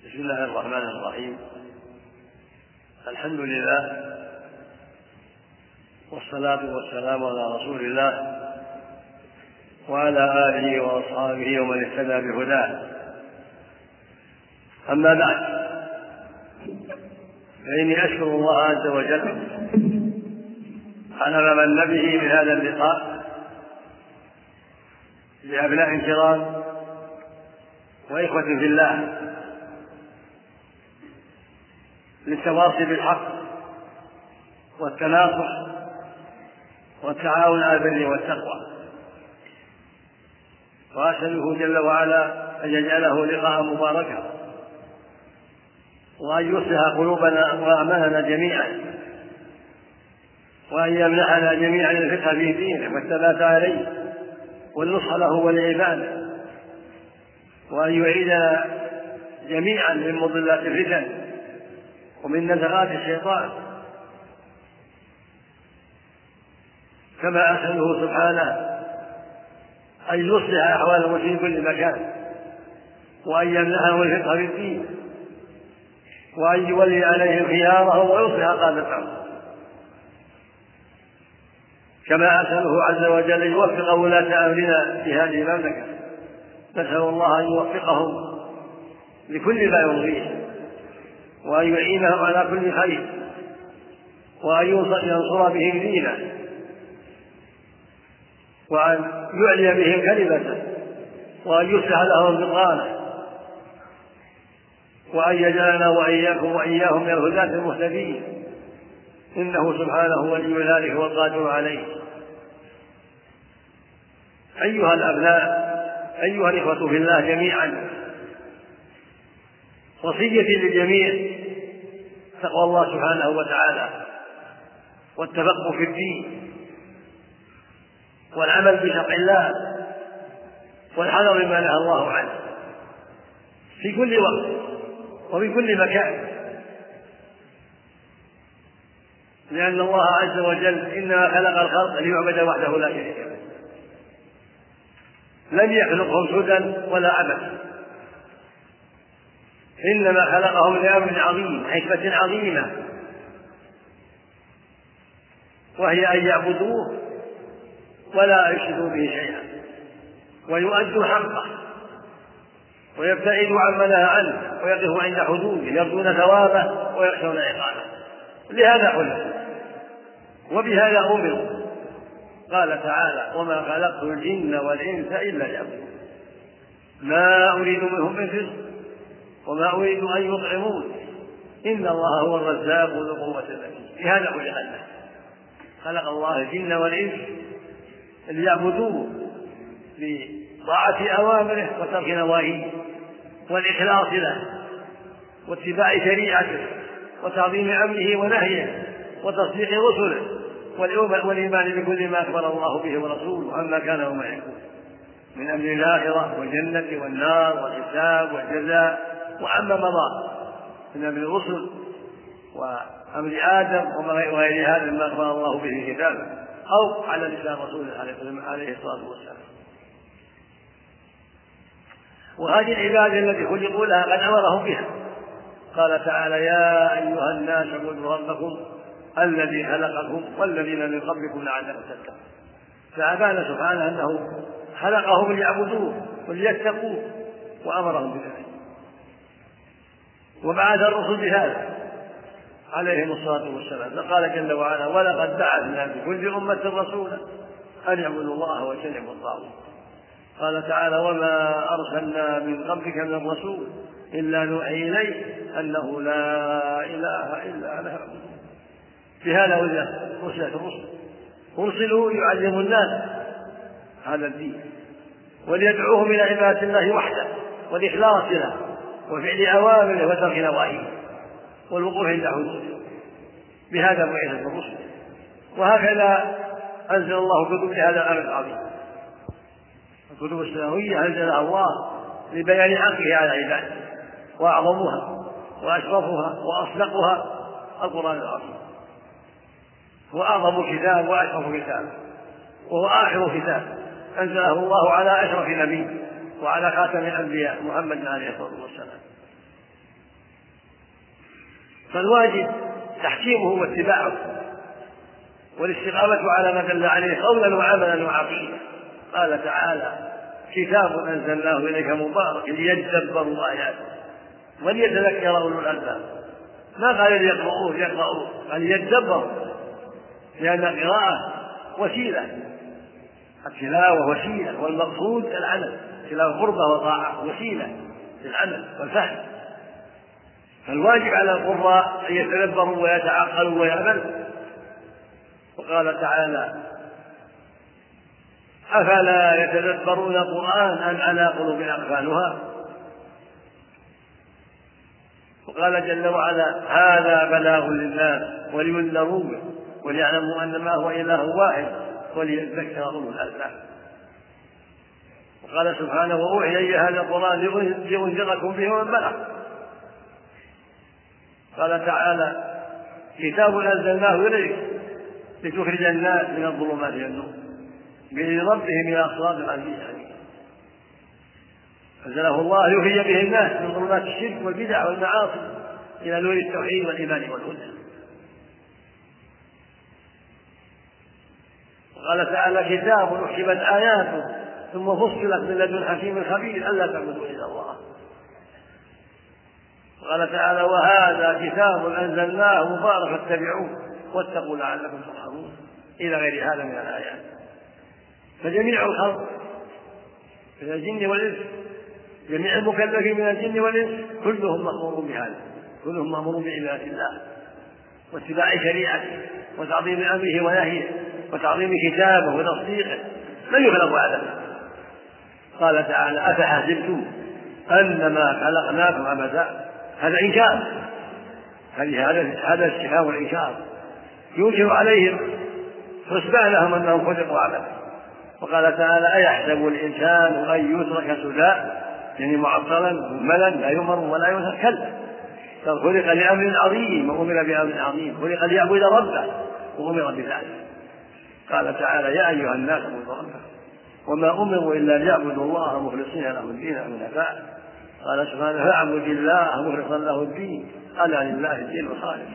بسم الله الرحمن الرحيم. الحمد لله والصلاة والسلام على رسول الله وعلى آله وأصحابه ومن اهتدى بهداه. أما بعد، فإني أشكر الله عز وجل على ما من به من هذا اللقاء لأبناء كرام وإخوة في الله للتواصي بالحق والتناصح والتعاون على البر والتقوى، وأسأله جل وعلا أن يجعله لقاء مباركا، وأن يصلح قلوبنا وأعمالنا جميعا، وأن يمنحنا جميعا الفقه في دينه والثبات عليه والنصح له ولعباده، وأن يعيدنا جميعا من مضلات الفتن ومن نزغات الشيطان، كما أسأله سبحانه أن يصلح أحوال المسلمين في كل مكان، وأن يمنحهم الفقه في الدين، وأن يولي عليهم خيارهم ويصلح قادتهم، كما أسأله عز وجل أن يوفق ولاة أمرنا في هذه المملكة. نسأل الله أن يوفقهم لكل ما يرضيه، وأن يعينهم على كل خير، وأن ينصر بهم دينه، وأن يعلي بهم كلمته، وأن يصلح لهم بطانه، وأن يجعلنا وإياكم وإياهم من الهداة المهتدين، إنه سبحانه ولي ذلك والقادر عليه. أيها الأبناء، أيها الإخوة في الله جميعا، وصيتي للجميع تقوى الله سبحانه وتعالى والتفقه في الدين والعمل بشرع الله والحذر مما نهى الله عنه في كل وقت وفي كل مكان، لأن الله عز وجل إنما خلق الخلق ليعبد وحده لا شريك له، لم يخلقهم سدى ولا عبثا، إنما خلقهم لأمر عظيم، حكمة عظيمة، وهي أن يعبدوه ولا يشركوا به شيئا، ويؤدوا حقه، ويبتعدوا عما نهى عنه، ويقفوا عند حدوده، يرجون ثوابه ويخشون عقابه. لهذا خلقوا وبهذا أمروا. قال تعالى: وما خلقت الجن والإنس إلا ليعبدون ما أريد منهم من رزق وما أريد أن يطعمون إن الله هو الرزاق ذو القوة المتين. لهذا خلقنا، خلق الله الجن والإنس ليعبدوه بطاعة أوامره وترك نواهيه والإخلاص له واتباع شريعته وتعظيم أمره ونهيه وتصديق رسله والإيمان بكل ما أخبر الله به ورسوله عما كان وما يكون من أمر الآخرة والجنة والنار والحساب والجزاء وعما مضى من أمر الرسل وأمر آدم وغير هذا مما أخبر الله به في كتابه أو على لسان رسوله عليه الصلاة والسلام. وهذه العبادة التي خلقوا لها قد أمرهم بها. قال تعالى: يا أيها الناس اعبدوا ربكم الذي خلقكم والذين من قبلكم لعلكم تتقون. فأبان سبحانه أنه خلقهم ليعبدوه وليتقوه وأمرهم بذلك، وبعث الرسل بهذا عليهم الصلاة والسلام. فقال جل وعلا: ولقد بعثنا في كل أمة رسولا أن يعبدوا الله واجتنبوا الطاغوت. قال تعالى: وما أرسلنا من قبلك من الرسول إلا نوحي إليه أنه لا إله إلا أنا فاعبدون. بهذا أرسلت الرسل، أرسلوا يعلموا الناس هذا الدين وليدعوهم إلى عبادة الله وحده والإخلاص له وفعل أوامره وترك نواهيه والوقوف عند حدوده. بهذا بعثت الرسل، وهكذا أنزل الله كتب لهذا الأمر العظيم. الكتب السماوية أنزلها الله لبيان حقه على عباده، وأعظمها وأشرفها وأصدقها القرآن العظيم، هو أعظم كتاب وأشرف كتاب، وهو آخر كتاب أنزله الله على أشرف نبي وعلى خاتم الأنبياء محمد عليه الصلاة والسلام. فالواجب تحكيمه واتباعه والاستقامة على ما دل عليه قولا وعملا وعقيدة. قال تعالى: كتاب أنزلناه إليك مبارك ليدبروا آياته وليتذكر أولو الألباب. ما قال يقرؤوه قال يدبروا، لأن القراءة وسيلة، التلاوة وسيلة، والمقصود العمل. التلاوة قربة وطاعة، وسيلة للعمل والفهم. فالواجب على القراء أن يتدبروا ويتعقلوا ويعملوا. وقال تعالى: أفلا يتدبرون القرآن أم على قلوب أقفالها. وقال جل وعلا: هذا بلاغ للناس ولينذروا به وليعلموا أنما هو إله واحد وليذكر أولو الألباب. وقال سبحانه: وأوحي إلي هذا القرآن لأنذركم به ومن بلغ. قال تعالى: كتاب أنزلناه إليك لتخرج الناس من الظلمات إلى النور بإذن ربهم إلى صراط العزيز الحميد. أنزله الله يخرج به الناس من ظلمات الشرك والبدع والمعاصي إلى نور التوحيد والإيمان والهدى. وقال تعالى: كتاب أحكمت آياته ثم فصلت من لدن حكيم خبير ألا تعبدوا إلا الله. وقال تعالى: وهذا كتاب أنزلناه مبارك فاتبعوه واتقوا لعلكم ترحمون، إلى غير هذا من الآيات. فجميع الخلق من الجن والإنس، جميع المكلفين من الجن والإنس كلهم مأمور بهذا، كلهم مأمور بعبادة الله واتباع شريعته وتعظيم أمره ونهيه وتعظيم كتابه وتصديقه، من يخلق عدمه. قال تعالى: أفحسبتم أنما خلقناكم عبثا. هذا إنكار، هذا استفهام والإنكار ينكر عليهم حسبانهم أنهم خلقوا عبثا. وقال تعالى: أيحسب الإنسان أن يترك سدى، يعني معطلا مهملا لا يؤمر ولا ينهى. كلا، بل خلق لأمر عظيم وأمر بأمر عظيم، خلق ليعبد ربه وأمر بذلك. قال تعالى: يا أيها الناس اعبدوا ربكم وما أمروا إلا ليعبدوا الله مخلصين له الدين حنفاء. قال سبحانه: فاعبد الله مخلصا له الدين ألا لله الدين الخالص.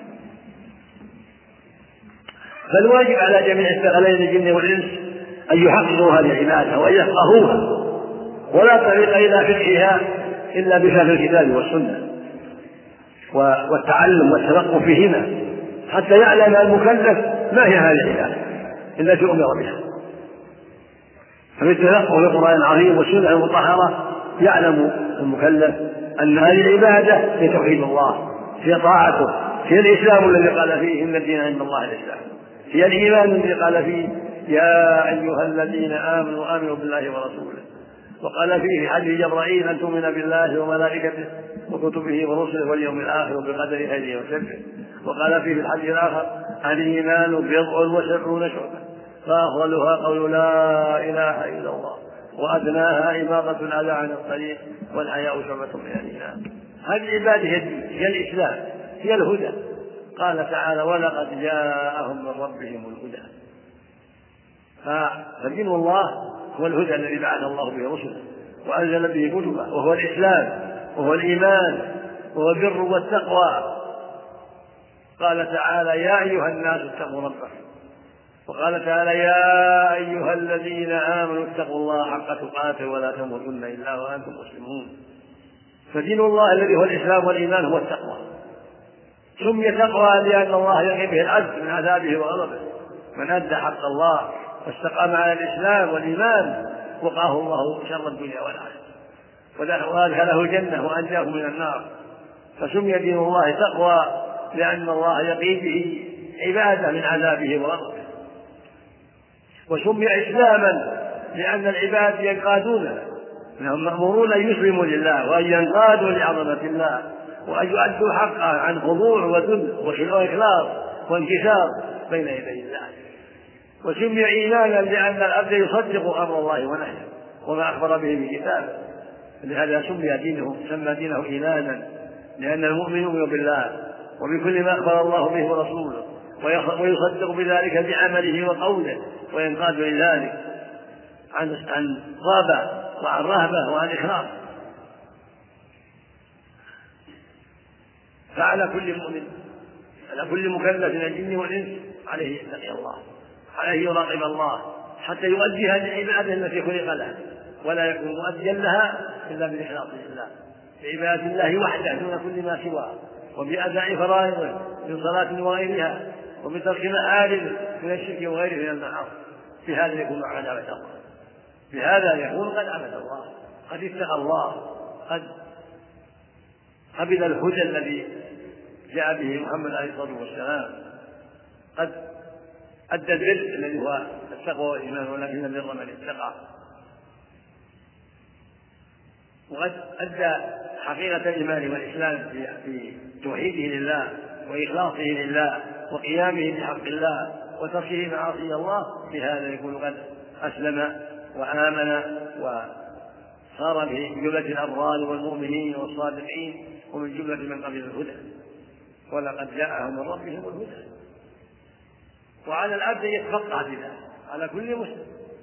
فالواجب على جميع الثقلين الجن والإنس أن يحققوا هذه العبادة وأن يفقهوها، ولا طريق إلى فقهها إلا بفهم الكتاب والسنة والتعلم والتفقه فيهما، حتى يعلم المكلف ما هي هذه العبادة التي أمر بها. فبالتفقه للقرآن العظيم والسنة المطهرة يعلم المكلف أن هذه العبادة هي توحيد الله، هي طاعته، هي الإسلام الذي قال فيه: إن الدين عند الله الإسلام، هي الإيمان الذي قال فيه: يا أيها الذين آمنوا آمنوا بالله ورسوله. وقال فيه في حديث جبرائيل: أن تؤمن بالله وملائكته وكتبه ورسله واليوم الآخر وبقدر خيره وشره. وقال فيه في الحديث الآخر: الإيمان بضع وسبعون شعبة فأفضلها قول لا إله إلا الله وأدناها إماطة الأذى عن الطريق والحياء شعبة من الإيمان. هذه العبادة هي الإسلام، هي الهدى. قال تعالى: ولقد جاءهم من ربهم الهدى. فدين الله هو الهدى الذي بعث الله به رسله وأنزل به كتبه، وهو الإسلام وهو الإيمان وهو البر والتقوى. قال تعالى: يا أيها الناس اتقوا ربكم. وقال تعالى: يا أيها الذين آمنوا اتقوا الله حق تقاته ولا تموتن إلا وأنتم مسلمون. فدين الله الذي هو الإسلام والإيمان هو التقوى. سمي تقوى لأن الله يقي به العبد من عذابه وغضبه. من أدى حق الله واستقام على الإسلام والإيمان وقاه الله شر الدنيا والآخرة وأدخله الجنة وأنجاه من النار. فسمي دين الله تقوى لأن الله يقي به عباده من عذابه وغضبه. وسمي إسلاما لأن العباد ينقادون، انهم مأمورون ان يسلموا لله وان ينقادوا لعظمة الله وان يؤدوا حقه عن خضوع وذل واخلاص وانكسار بين يدي الله. وسمي ايمانا لان العبد يصدق امر الله ونهيه وما اخبر به في كتابه، لهذا سمى دينه ايمانا، لان المؤمن يؤمن بالله وبكل ما اخبر الله به ورسوله ويصدق بذلك بعمله وقوله وينقاد لذلك عن رغبة وعن رهبة وعن إخلاص. فعلى كل مؤمن، على كل مكلف من الجن والإنس عليه يتقي الله، عليه يراقب الله حتى يؤدي هذه العبادة التي خلق لها، ولا يكون مؤديا لها إلا بالإخلاص لله، بعبادة الله وحده دون كل ما سواه، وبأداء فرائضه من صلاة وغيرها، وبترك محارمه من الشرك وغيره من المعاصي. بهذا يكون قد عبد الله، بهذا يكون قد عبد الله، قد اتقى الله، قد قبل الهدى الذي جاء به محمد عليه الصلاة والسلام، قد أدى البر الذي هو التقوى والإيمان، ولكن البر من اتقى، وقد أدى حقيقة الإيمان والإسلام في توحيده لله وإخلاصه لله وقيامه بحق الله وتركه معاصي الله. بهذا يكون قد أسلم وآمن وصار من جملة الأبرار والمؤمنين والصادقين ومن جملة من قبل الهدى، ولقد جاءهم من ربهم الهدى. وعلى العبد أن يتفقه في ذلك، على كل مسلم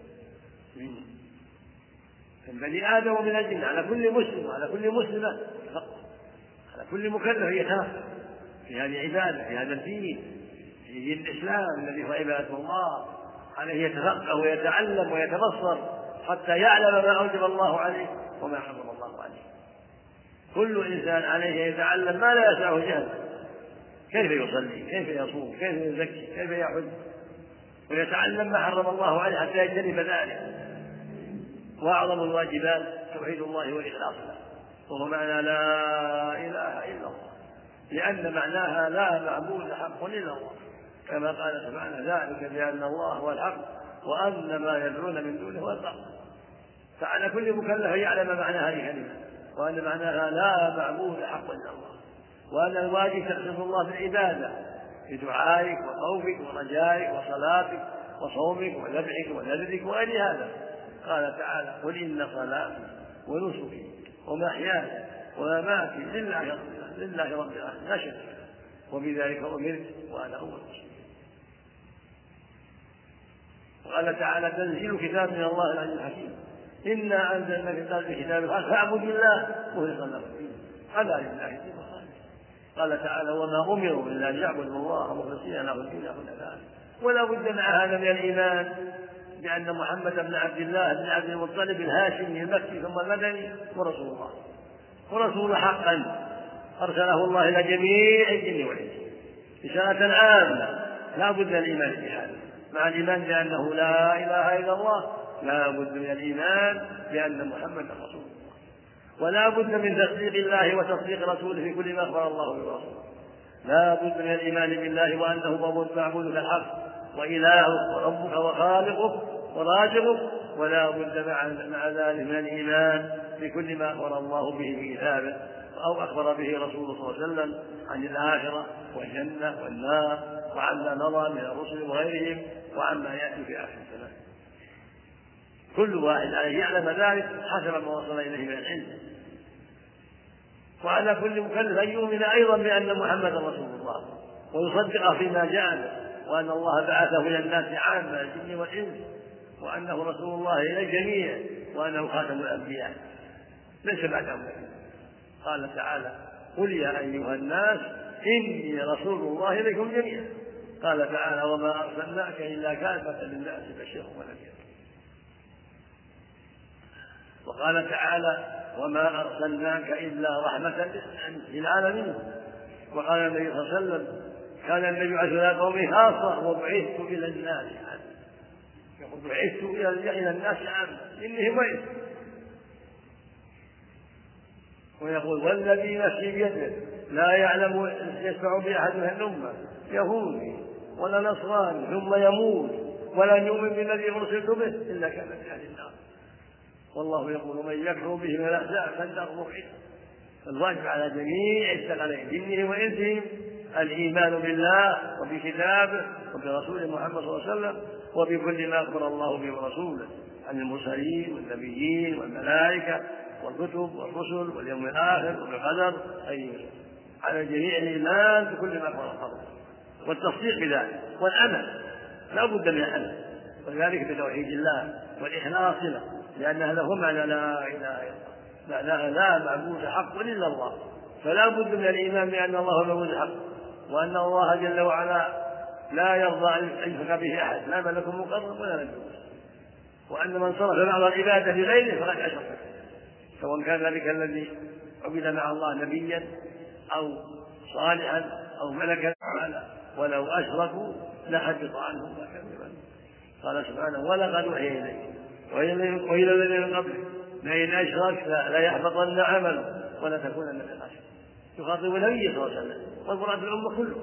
من بني آدم ومن الجن، على كل مسلم وعلى كل مسلمة يتفقه، على كل مكلف يتفقه في هذه العبادة، في هذا الدين، في دين الإسلام الذي هو عبادة الله. عليه يتفقه ويتعلم ويتبصر حتى يعلم ما أوجب الله عليه وما حرم الله عليه. كل إنسان عليه يتعلم ما لا يسعه جهله، كيف يصلي، كيف يصوم، كيف يزكي، كيف يحج، ويتعلم ما حرم الله عليه حتى يجتنب ذلك. وأعظم الواجبات توحيد الله والإخلاص له، وهو معنى لا إله إلا الله، لأن معناها لا معبود حق إلا الله، كما قال سبحانه ذلك بأن الله هو الحق وأن ما يدعون من دونه هو الباطل. فعلى كل مكلف يعلم معنى هذه الكلمة، وأن معناها لا معبود حق إلا الله، وأن الواجب تخصيص الله بالعبادة بدعائك وخوفك ورجائك وصلاتك وصومك وذبحك ونذرك وغير هذا. قال تعالى: قل إن صلاتي ونسكي ومحياي ومماتي لله رب العالمين لا شريك له وبذلك أمرت وأنا أول المسلمين. وقال تعالى: تنزيل كتاب من الله العزيز الحكيم، إنا أنزلنا في كتاب الحق فاعبد الله مخلصا له الدين ألا لله الدين الخالص. قال تعالى: وما أمروا إلا أن يعبدوا الله مخلصين له الدين حنفاء. ولا بد مع هذا من الإيمان بأن محمد بن عبد الله بن عبد المطلب الهاشمي المكي ثم المدني ورسول الله، ورسول حقا أرسله الله إلى جميع الجن والإنس رسالة عامة. لا بد من الإيمان بهذا، مع الإيمان بأنه لا إله إلا الله لا بد من الإيمان بأن محمد رسول الله، ولا بد من تصديق الله وتصديق رسوله في كل ما أخبر الله برسوله. لا بد من الإيمان بالله وأنه معبود بالحق وإلهك وربك وخالقك ورازقك، ولا بد مع ذلك من الإيمان بكل ما أخبر الله به في كتابه أو أخبر به رسوله صلى الله عليه وسلم عن الآخرة والجنة والنار وعما مضى من الرسل وغيرهم وعما يأتي في آخر الزمان. كل واحد عليه يعلم ذلك حسب ما وصل إليه من العلم. وعلى كل مكلف أن يؤمن أيضا بأن محمدا رسول الله ويصدقه فيما جاء به، وأن الله بعثه إلى الناس عامة الجن والإنس، وأنه رسول الله إلى الجميع، وأنه خاتم الأنبياء ليس بعده. قال تعالى: قل يا أيها الناس إني رسول الله إليكم جميعا. قال تعالى: وما أرسلناك إلا كافة للناس بشيرا ونذيرا. وقال تعالى: وما أرسلناك إلا رحمة للعالمين. وقال النبي صلى الله عليه وسلم: كان النبي يبعث إلى قومه خاصة وبعثت إلى الناس عامة. يقول: بعثت إلى الناس عامة إني بعثت. ويقول: والذي نفسي بيده لا يعلم يسمع بأحد من الأمة يهودي ولا نصراني ثم يموت ولا يؤمن بالذي أرسلت به إلا كان من أهل النار. والله يقول: من يكفر به من الأحزاب فالنار موعده. فالواجب على جميع الثقلين جنهم وإنسهم الإيمان بالله وبكتابه وبرسول محمد صلى الله عليه وسلم وبكل ما أخبر الله به ورسوله عن المرسلين والنبيين والملائكة والكتب والرسل واليوم الآخر والقدر. على الجميع الإيمان بكل ما أخبر الله والتصديق بذلك والعمل. لا بد من العمل، وذلك بتوحيد الله والإخلاص له، لأن هذا هو معنى لا إله إلا الله، معناها لا معبود حق إلا الله، فلا بد من الإيمان بأن الله هو المعبود الحق، وأن الله جل وعلا لا يرضى أن يشرك به أحد، لا ملك مقرب ولا نبي، وأن من صرف بعض العبادة لغيره فقد أشرك، سواء كان ذلك الذي عبد مع الله نبيا أو صالحا أو ملكا، ولو أشركوا لحبط عنهم ما كانوا يعملون. قال سبحانه: ولقد أوحي إليك وإلى الذين من قبلك لئن أشركت ليحبطن عملك ولا تكونن من الخاسرين. يخاطب النبي صلى الله عليه وسلم والمراد الأمة كله.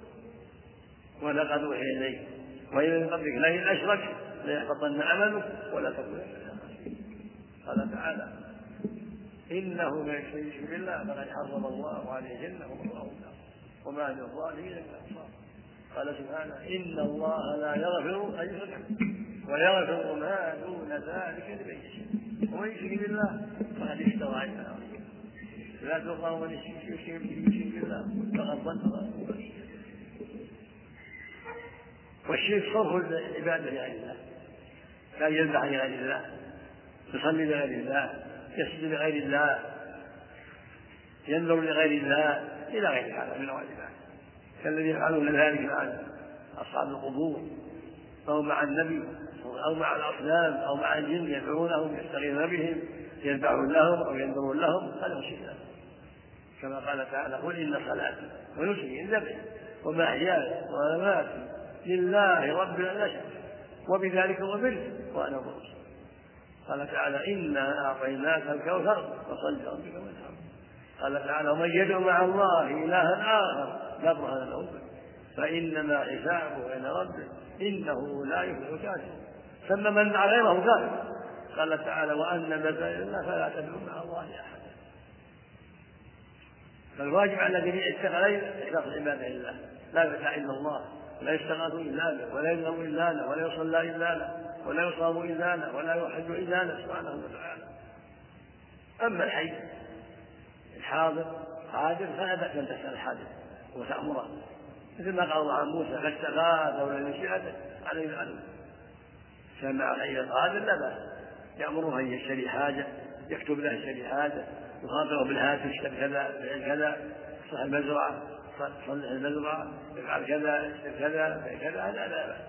ولقد أوحي إليك وإلى الذين من قبلك لئن أشركت ليحبطن عملك ولا تكونن من الخاسرين. قال تعالى: إنه من يشرك بالله فقد حرم الله عليه الجنة ومأواه النار وما للظالمين من أنصار. قال سبحانه: إن الله لا يغفر أن يشرك ويغفر ما دون ذلك لمن يشاء ومن يشرك بالله فقد افترى إثما عظيما. لا تقرأ من يشرك بالله فقد ضل ضلالا بعيدا. والشرك صرف العبادة لغير الله، كان يذبح لغير الله، يصلي لغير الله، يسجد لغير الله، ينذر لغير الله، إلى غير هذا من الواجبات، كالذي يفعلون ذلك مع أصحاب القبور أو مع النبي أو مع الأصنام أو مع الجن، يدعونهم يستغيثون بهم، يذبحون لهم أو ينذرون لهم، هذا هو الشرك. كما قال تعالى: قل إن صلاتي ونسكي ذبحي ومحياي ومماتي لله رب العالمين وبذلك أمرت وأنا أول. قال تعالى: إنا أعطيناك الكوثر فصل لربك وانحر. قال تعالى: ومن يدعو مع الله إلها آخر لا برهان له فإنما حسابه عند ربه إنه لا يفلح الكافرون. ثم من دعا غيره كافر. قال تعالى: وأن مساجد الله فلا تدعوا مع الله أحدا. فالواجب على جميع الثقلين إخلاص العبادة لله، لا يدعى إلا الله، ولا يستغاث إلا به، ولا يذهب إلا له، ولا يصلى إلا له، ولا يصام إلا له، ولا يحج إلا له سبحانه وتعالى. أما الحي الحاضر قادر فلا بأس أن تسأل الحاضر وتأمره، مثل ما قال الله عن موسى: فاستغاث ولم يشهد عليه العدو. سمع الحي القادر لا بأس، يأمره أن يشتري حاجة، يكتب له يشتري حاجة، يخاطره بالهاتف: اشتري كذا، افعل كذا، اصلح المزرعة، صلح المزرعة، افعل كذا، اشتري كذا، افعل كذا، هذا لا بأس.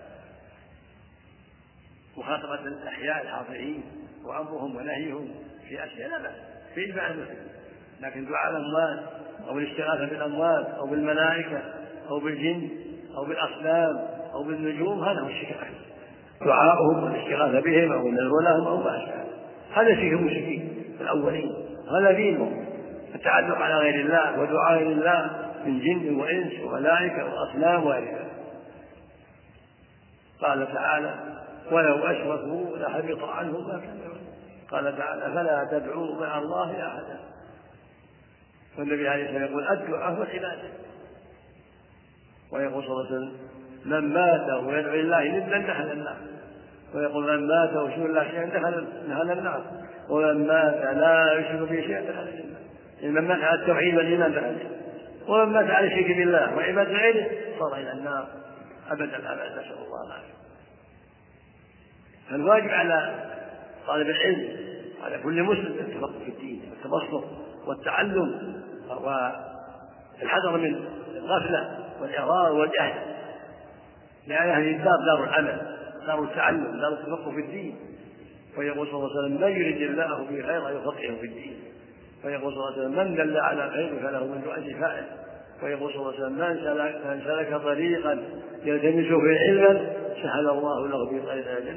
مخاطبة الأحياء الحاضرين وأمرهم ونهيهم في أشياء لا بأس في إتباع المسلم، لكن دعاء الأموات أو الاستغاثة بالأموات أو بالملائكة أو بالجن أو بالأصنام أو بالنجوم هذا هو الشرك. دعاؤهم والاستغاثة بهم أو النذر لهم أو ما أشبه هذا شرك المشركين الأولين، هذا دينهم التعلق على غير الله ودعاء غير الله من جن وإنس وملائكة وأصنام وغيرها. قال تعالى: ولو أشركوا لحبط عنهم ما كانوا يعملون. قال تعالى: فلا تدعوا مع الله أحدا. والنبي عليه الصلاة والسلام يقول: الدعاء هو العبادة. ويقول صلى الله عليه وسلم: من مات ويدعو الله ندا دخل النار. ويقول: من مات ويشرك الله شيئا دخل النار. ومن مات لا يشرك به شيئا دخل الجنة. من مات على التوحيد والإيمان دخل الجنة، ومن مات على الشرك بالله وعبادة غيره صار إلى النار أبدا الأبد، نسأل الله العافية. فالواجب على طالب العلم على كل مسلم التفقه في الدين والتبصر والتعلم والحذر من الغفلة والإعراض والجهل، لأن هذه الدار دار العمل، دار التعلم، دار التفقه في الدين. ويقول صلى الله عليه وسلم: من يرد الله به خيرا يفقهه في الدين. ويقول صلى الله عليه وسلم: من دل على خير فله من أجر فاعل. ويقول صلى الله عليه وسلم: من سلك طريقا يلتمس فيه علما سهل الله له به طريقا الجنة.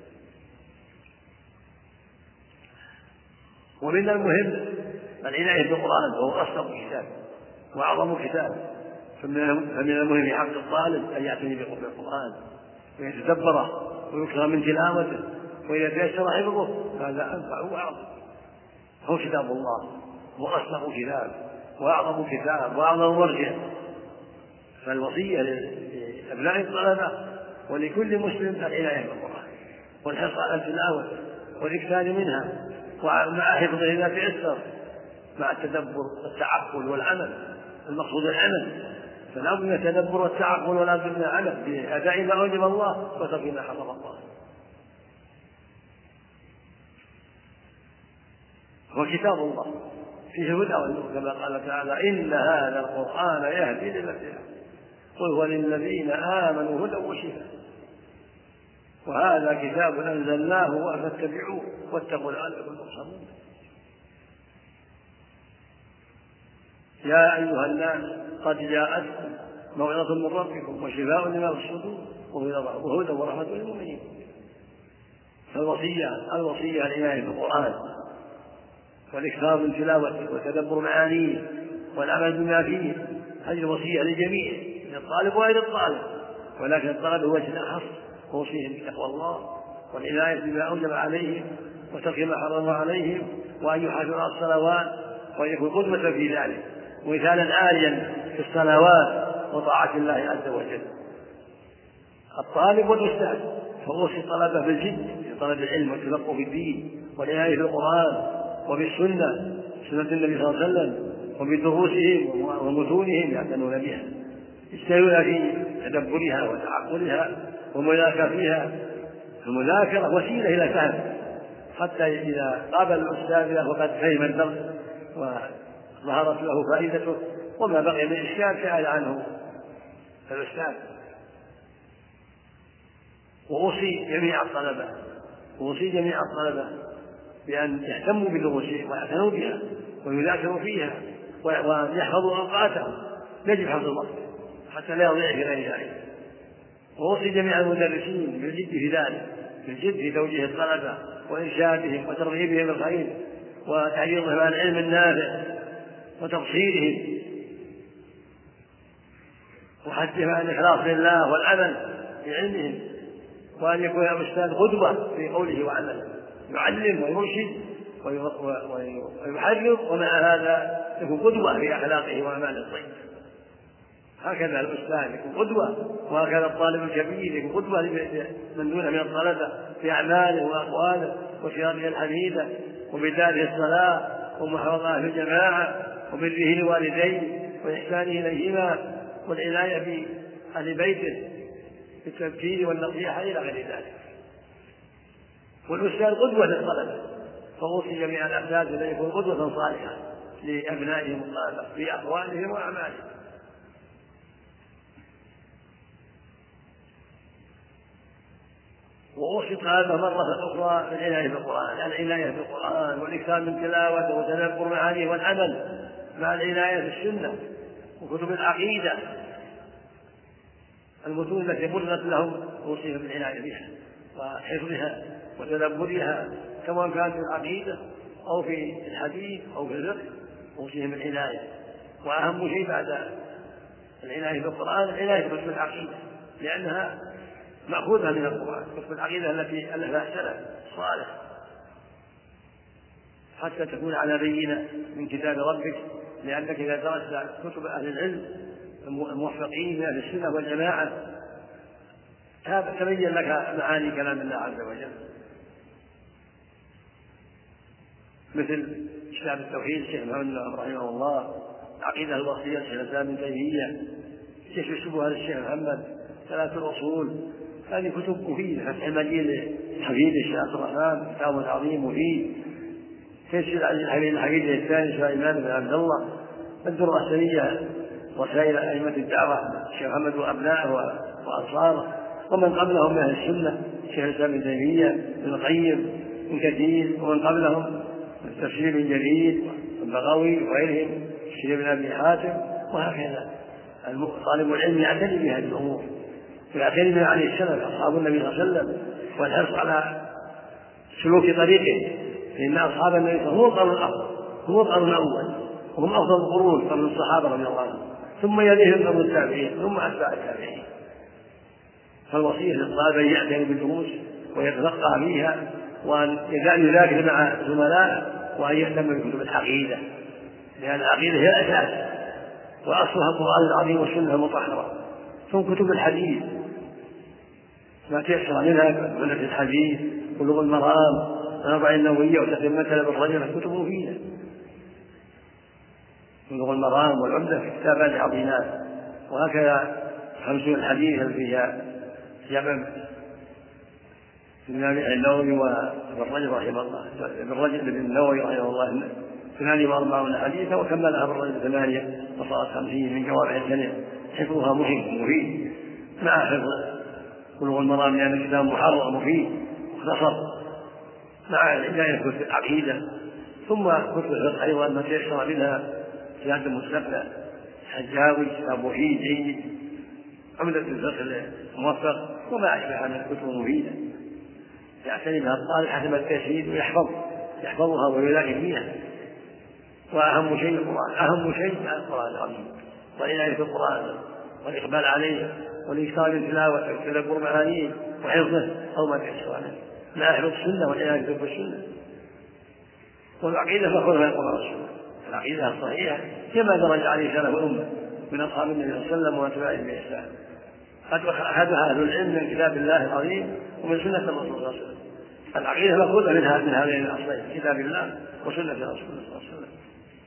ومن المهم العناية بالقرآن، وهو أصدق كتاب وأعظم كتاب. فمن المهم في حق الطالب أن يعتني بالقرآن ويتدبره ويكثر من تلاوته، وإذا تيسر حفظه فهذا أنفع وأعظم. هو كتاب الله، هو أصدق كتاب وأعظم كتاب وأعظم مرجع. فالوصية لأبناء الطلبة ولكل مسلم العناية بالقرآن والحرص على التلاوة والإكثار منها، ومع حفظه إذا تيسر، مع التدبر والتعقل والعمل. المقصود العمل، فلا بد من التدبر والتعقل ولا بد من العمل بأداء ما أوجب الله وترك ما حرم الله. هو كتاب الله فيه هدى ونور، كما قال تعالى: إن هذا القرآن يهدي للتي هي، قل هو للذين آمنوا هدى وشفاء، وهذا كتاب أنزلناه فاتبعوه واتقوا لعلكم ترحمون. يا أيها الناس قد جاءتكم موعظة من ربكم وشفاء لما في الصدور وهدى ورحمة للمؤمنين. فالوصية العناية بالقرآن والإكثار من تلاوته وتدبر معانيه والعمل بما فيه، هذه الوصية للجميع، للطالب وغير الطالب، ولكن الطالب هو وجه أخص، ووصيهم بتقوى الله والعناية بما أوجب عليهم وترك ما حرم عليهم، وأن يحافظوا على الصلوات وأن يكون قدوة في ذلك ومثالا عاليا في الصلوات وطاعة الله عز وجل. الطالب والأستاذ فأوصي الطلبة بالجد في طلب العلم والتفقه في الدين والعناية بالقرآن وبالسنة، سنة النبي صلى الله عليه وسلم، وبدروسهم ومتونهم يعتنون بها، يجتهدون في تدبرها وتعقلها ومذاكرتها. المذاكرة وسيلة إلى الفهم، حتى إذا قابل الأستاذ له وقد فهم الدرس وظهرت له فائدته وما بقي من إشكال سأل عنه الأستاذ. وأوصي جميع الطلبة بأن يهتموا بدروسهم ويعتنوا بها ويذاكروا فيها ويحفظوا أوقاتهم، يجب حفظ الوقت حتى لا يضيع في غير ذلك. وأوصي جميع المدرسين بالجد في ذلك، بالجد في توجيه الطلبة وإرشادهم وترغيبهم الخير وتعريضهم على العلم النافع وتبصيرهم وحثهم على الإخلاص لله والعمل بعلمهم، وأن يكون الأستاذ قدوة في قوله وعمله، يعلم ويرشد ويحرض، ومع هذا يكون قدوة في أخلاقه وأعماله الطيبة. هكذا الأستاذ يكون قدوة، وهكذا الطالب الكبير يكون قدوة من دونه من الطلبة في أعماله وأقواله وصيامه الحميدة وبداره الصلاة ومحافظته في الجماعة وبره لوالديه وإحسانه إليهما والعناية بأهل بيته بالتذكير والنصيحة إلى غير ذلك. والأستاذ قدوة للطلبة، فأوصي جميع الأحداث أن يكون قدوة صالحة لأبنائهم الطلبة في أقوالهم وأعمالهم. وأوصي الطلبة مرة أخرى بالعناية بالقرآن والإكثار من تلاوته وتدبر معانيه والعمل مع العناية بالسنة وكتب العقيدة، المتون التي بلغت لهم أوصيهم بالعناية بها وحفظها وتدبرها، سواء كانت في العقيدة أو في الحديث أو في الفقه، أوصيهم بالعناية. وأهم شيء بعد العناية بالقرآن العناية بكتب العقيدة، لأنها مأخوذة من القرآن، كتب العقيدة التي ألفها السلف الصالح، حتى تكون على بينة من كتاب ربك، لأنك إذا درست كتب أهل العلم الموفقين من أهل السنة والجماعة تبين لك معاني كلام الله عز وجل، مثل كتاب التوحيد الشيخ محمد بن رحمه الله، العقيدة الوصية الشيخ الإسلام ابن تيمية، كشف الشبهات الشيخ محمد، ثلاث الأصول. هذه كتب مفيدة. فتح المجيد الحفيد الشيخ عبد الرحمن كتاب عظيم مفيد. تيسير العزيز الحفيد الثاني الشيخ إمام بن عبد الله. الدرة السنية وسائر أئمة الدعوة الشيخ محمد وأبنائه وأنصاره ومن قبلهم من أهل السنة الشيخ الإسلام ابن تيمية ابن القيم ابن كثير، ومن قبلهم التفسير بن جرير والبغوي وغيرهم الشيخ بن أبي حاتم. وهكذا طالب العلم يعتني بهذه الأمور ويعتني بها عليه السلف أصحاب النبي صلى الله عليه وسلم، والحرص على سلوك طريقه، فإن أصحاب النبي صلى الله عليه وسلم هم القرن الأفضل، هم القرن الأول، وهم أفضل القرون قبل الصحابة رضي الله عنهم، ثم يليهم قبل التابعين ثم أتباع التابعين. فالوصية للطالب أن يعتني بالدروس ويتفقه فيها وأن يذاكر مع زملائه وأن يهتم بكتب العقيدة، لأن العقيدة هي الأساس وأصلها القرآن العظيم والسنة المطهرة. ثم كتب الحديث ما تيسر منها من الحديث بلوغ المرام والأربعين النووية وتتم مثلا بالرجل كتب مفيدة. بلوغ المرام والعمدة في كتابان عظيمات، وهكذا 50 الحديث فيها جمع الإمام النووي وابن رجب رحمه الله، ابن النووي رحمه الله 48 حديثا وكملها بالرجل 8 وصارت 50 من جوامع الكلم. حفظها مهم مفيد مع حفظ بلوغ المرام لأن كتاب محرر مفيد مختصر مع عناية كتب العقيدة. ثم كتب الفقه أيضا ما تيسر منها زاد المستقبل الحجاوي كتاب مفيد جيد عمدة الفقه الموفق وما أشبه من الكتب المفيدة يعتني بها الطالب حسب التجويد ويحفظها ويلاقي فيها. وأهم شيء القرآن، أهم شيء القرآن العظيم والعناية بالقرآن والإقبال عليه والإكثار من تلاوته وتدبر معانيه وحفظه أو ما تحسر عليه مع حفظ السنة والعناية بالسنة. والعقيدة مأخوذة من القرآن والسنة، العقيدة الصحيحة كما درج عليه سلف الأمة من أصحاب النبي صلى الله عليه وسلم وأتباعهم بإحسان. قد أخذها أهل العلم من كتاب الله العظيم ومن سنة الرسول صلى الله عليه وسلم. العقيدة مأخوذة من هذين الأصلين كتاب الله وسنة رسول الله صلى الله عليه وسلم.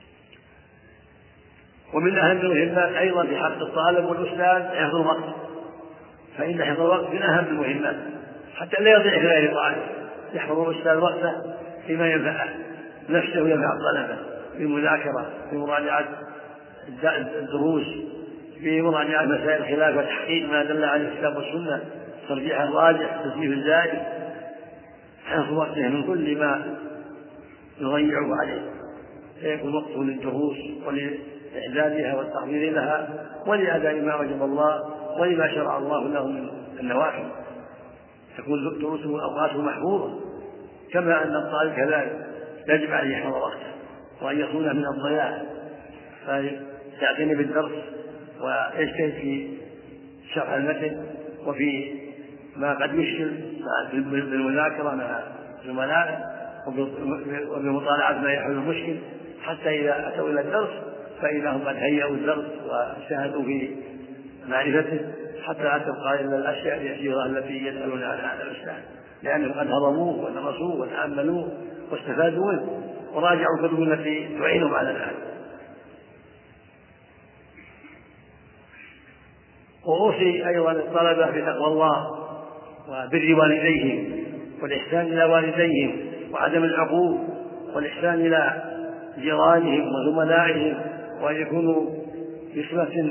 ومن أهم المهمات أيضا في حق الطالب والأستاذ حفظ الوقت، فإن حفظ الوقت من أهم المهمات حتى لا يضيع في غير طاعته. يحفظ الأستاذ وقته فيما ينفعه نفسه وينفع الطلبة في المذاكرة في مراجعة الدروس في مراجعة مسائل الخلاف وتحقيق ما دل عليه الكتاب والسنة ترجيح الراجح تسليف الزائد. حفظ وقته من كل ما يضيعه عليه فيكون وقته للدروس ولإعدادها والتحضير لها ولأداء ما وجب الله ولما شرع الله له من النوافل. تكون دروسه وأوقاته محفوظة. كما أن الطالب كذلك يجب عليه يحفظ وقته وأن يكون من الضياع فيعتني بالدرس ويجتهد في شرح المتن وفي ما قد يشكل بالمذاكرة مع زملائه وبمطالعة ما يحل المشكل حتى إذا أتوا إلى الدرس فإذا هم قد هيئوا الدرس واجتهدوا في معرفته حتى لا تبقى إلا الأشياء اليسيرة التي يسألون عنها على الأستاذ لأنهم قد هضموه ودرسوه وتأملوه واستفادوا منه وراجعوا الكتب التي تعينهم على ذلك. وأوصي أيضا الطلبة بتقوى الله وبر والديهم والإحسان إلى والديهم وعدم العقوق والإحسان إلى جيرانهم وزملائهم وأن يكونوا بصفة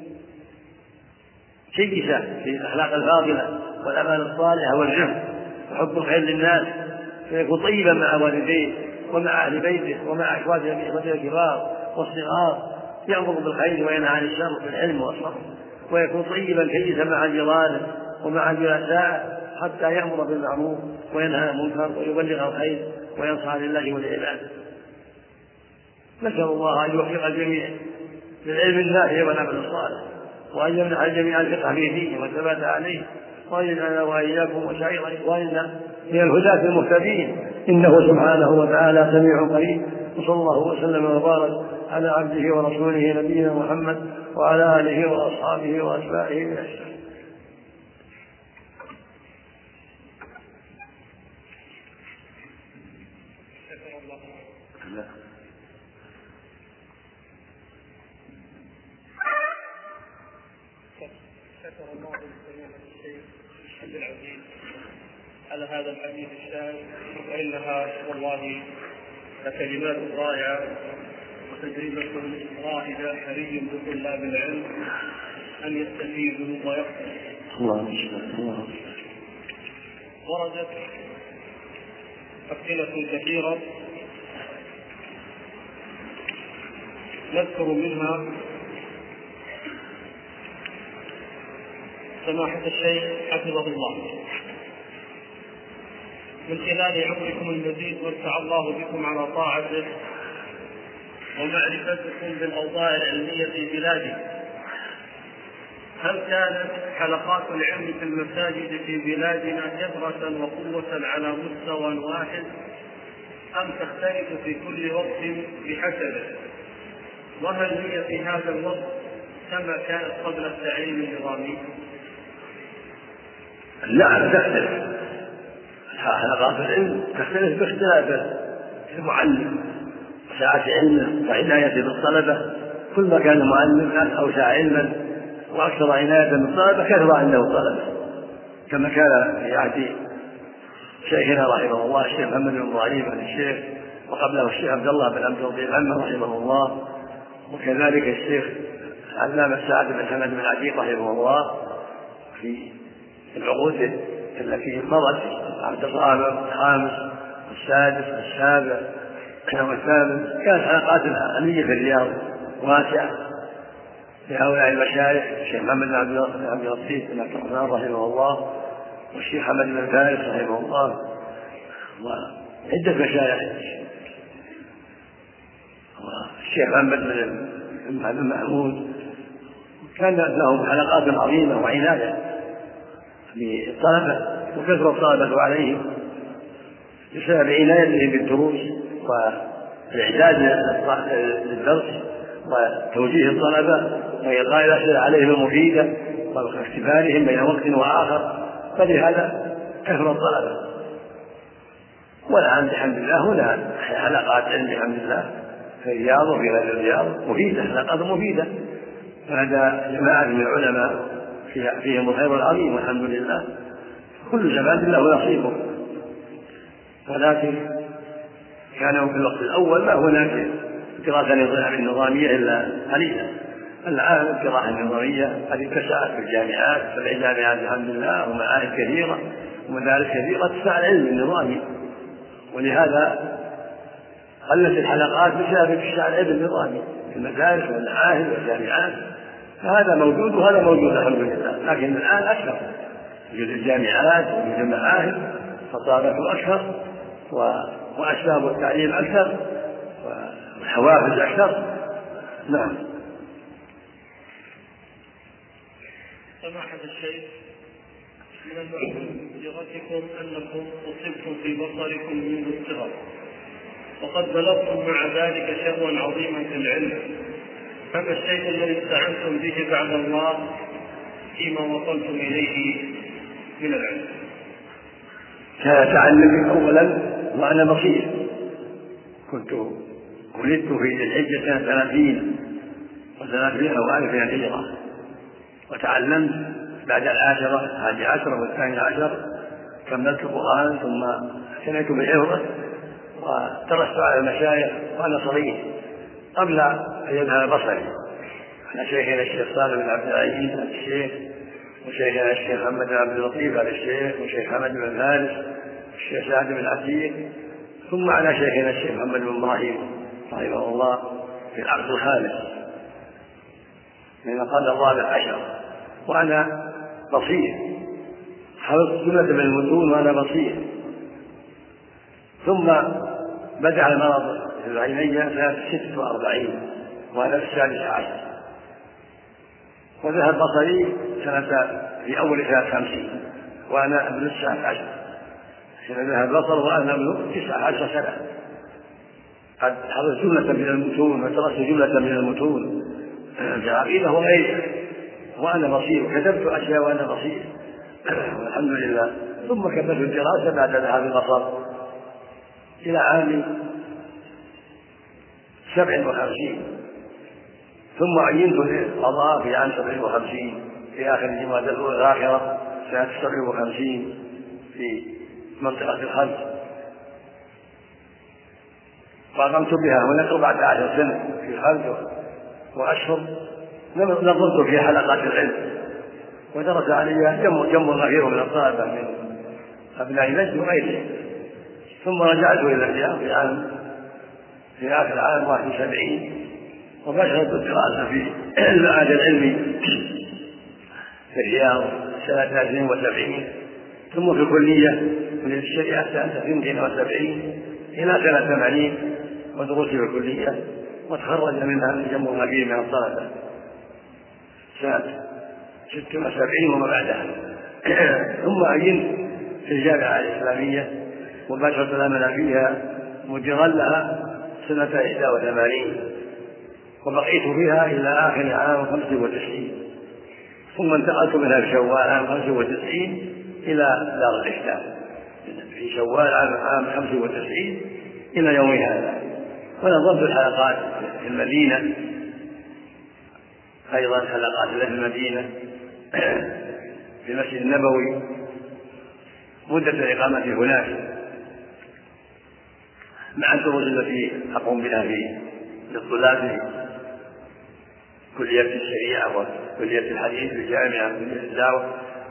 كيسة في الأخلاق الفاضلة والأعمال الصالحة والجهد وحب الخير للناس فيكون طيبا مع والديه ومع أهل بيته ومع إخوته الكبار والصغار يأمر بالخير وينهى عن الشر بالعلم والصبر ويكون طيبا كيسا مع جيرانه ومع جلسائه حتى يأمر بالمعروف وينهى عن المنكر ويبلغ الخير وينصح لله ولعباده. نسأل الله أن يوفق الجميع للعلم النافع والعمل الصالح وأن يمنح الجميع الفقه في دينه والثبات عليه وأن يجعلنا وإياكم وسائر إخواننا من الهداة المهتدين إنه سبحانه وتعالى سميع قريب. وصلى الله وسلم وبارك على عبده ورسوله نبينا محمد وعلى آله وأصحابه وأتباعه بإحسان. شكر الله لسماحة الشيخ عبد العزيز على هذا الحديث الشاذ وإنها والله لكلمات رائعة وتجربة رائدة حري بطلاب العلم أن يستفيدوا ويقتنعوا. وردت أسئلة كثيرة نذكر منها سماحة الشيخ حفظه الله من خلال عمركم المزيد وارفع الله بكم على طاعته ومعرفتكم بالأوضاع العلمية في بلاده، هل كانت حلقات العلم في المساجد في بلادنا كثرة وقوة على مستوى واحد أم تختلف في كل وقت بحسبه؟ وهل هي في هذا الوقت كما كانت قبل التعليم النظامي؟ لا تختلف، حلقات العلم تختلف باختلاف المعلم وسعة علمه وعنايته بالطلبة. كل ما كان معلم أوسع علما وأكثر عناية بالطلبة كثر عنده الطلبة، كما كان في عهد شيخنا رحمه الله الشيخ محمد بن إبراهيم عن الشيخ وقبله الشيخ عبد الله بن عبد اللطيف عمه رحمه الله، وكذلك الشيخ العلامة سعد بن حمد بن عتيق رحمه الله في العقود التي مضت، العهد الرابع والخامس والسادس والسابع والثامن، كانت حلقات علمية في الرياض واسعة لهؤلاء المشايخ الشيخ محمد بن عبد اللطيف بن عبد الرحمن رحمه الله، والشيخ حمد بن فارس رحمه الله، وعدة مشايخ، والشيخ محمد بن محمود، كان لهم حلقات عظيمة وعناية بالطلبة وكثر الطلبة عليهم بسبب عنايتهم بالدروس والإعداد للدرس وتوجيه الطلبة وإلقاء الأسئلة عليهم المفيدة واختبارهم بين وقت وآخر، فلهذا كثر الطلبة. والآن بحمد الله هنا حلقات علم بحمد الله في الرياض وفي غير الرياض مفيدة، حلقات مفيدة بعد جماعة من العلماء فيهم الخير العظيم والحمد لله. كل زمان له نصيبه، ولكن كانوا في الوقت الأول ما هناك دراسة نظامية إلا قليلة. الآن الدراسة النظامية قد اتسعت في الجامعات، فالجامعات الحمد لله ومعاهد كثيرة ومدارس كثيرة تسعى العلم النظامي، ولهذا قلت الحلقات بسبب اتساع العلم النظامي في المدارس والمعاهد والجامعات، فهذا موجود وهذا موجود الحمد لله. لكن الآن أكثر، يوجد الجامعات ويوجد المعاهد فطالبة أكثر وأسباب التعليم أكثر والحوافز أكثر. نعم. سماحة الشيخ، من المعلوم بسيرتكم أنكم أصبتم في بصركم منذ الصغر، وقد بلغتم مع ذلك شأوا عظيما في العلم، فما الشيء الذي استعنتم به بعد الله فيما وصلتم إليه من العلم؟ كان تعلمي أولا وأنا بصير، كنت ولدت في ذي الحجة سنة 30 أو 1000 هجرة، وتعلمت بعد 11 والثانية عشر، كملت القرآن ثم اعتنيت بالحفظ ودرست على المشايخ وأنا صغير قبل أن يذهب بصري، على شيخنا الشيخ صالح بن عبد العزيز على الشيخ، وشيخنا الشيخ محمد بن عبد اللطيف على الشيخ، وشيخ حمد بن فارس، والشيخ سعد بن عتيق، ثم على شيخنا الشيخ محمد بن إبراهيم رحمه الله في العقد الخامس من القرن الرابع عشر، وأنا بصير، حفظت جملة من المتون وأنا بصير. ثم بدأ المرض في العينين سنة 46 وأنا في 16، وذهب بصري في أول سنة 50 وأنا ابن 19، حين ذهب البصر وأنا ابن 19 سنة. قد حفظت جملة من المتون ودرست جملة من المتون في العقيدة وغيرها وأنا بصير، وكتبت أشياء وأنا بصير والحمد لله. ثم كملت الدراسة بعد ذهاب البصر إلى عام 57، ثم عينت للقضاء في عام 57 في آخر الجمادى الآخرة سنة 57 في منطقة الخلف، وأقمت بها هناك 14 سنة في الخلف وأشهر. نظرت في حلقات العلم ودرس علي جمع غفير من الطلبة من أبناء نجد وغيرهم، ثم رجعت إلى الرياض في آخر عام 71 وبشرت الدراسة في المعهد العلمي في الرياض سنة 72، ثم في الكلية كلية الشريعة سنة 72 إلى سنة 80 ودروسي في الكلية، وتخرج منها جمع غفير من الطلبة سنة 76 وما بعدها. ثم عينت في الجامعة الإسلامية وبشرت الأمل فيها مديرا لها سنة 81، وبقيت فيها إلى آخر عام 95، ثم انتقلت منها في شوال عام 95 إلى دار الإسلام في شوال عام 95 إلى يوم هذا. ونظمت الحلقات في المدينة، أيضا حلقات في المدينة في المسجد النبوي مدة إقامتي هناك. مع الدروس التي أقوم بها في للطلاب في كلية الشريعة وكلية الحديث في الجامعة وكلية الدعوة.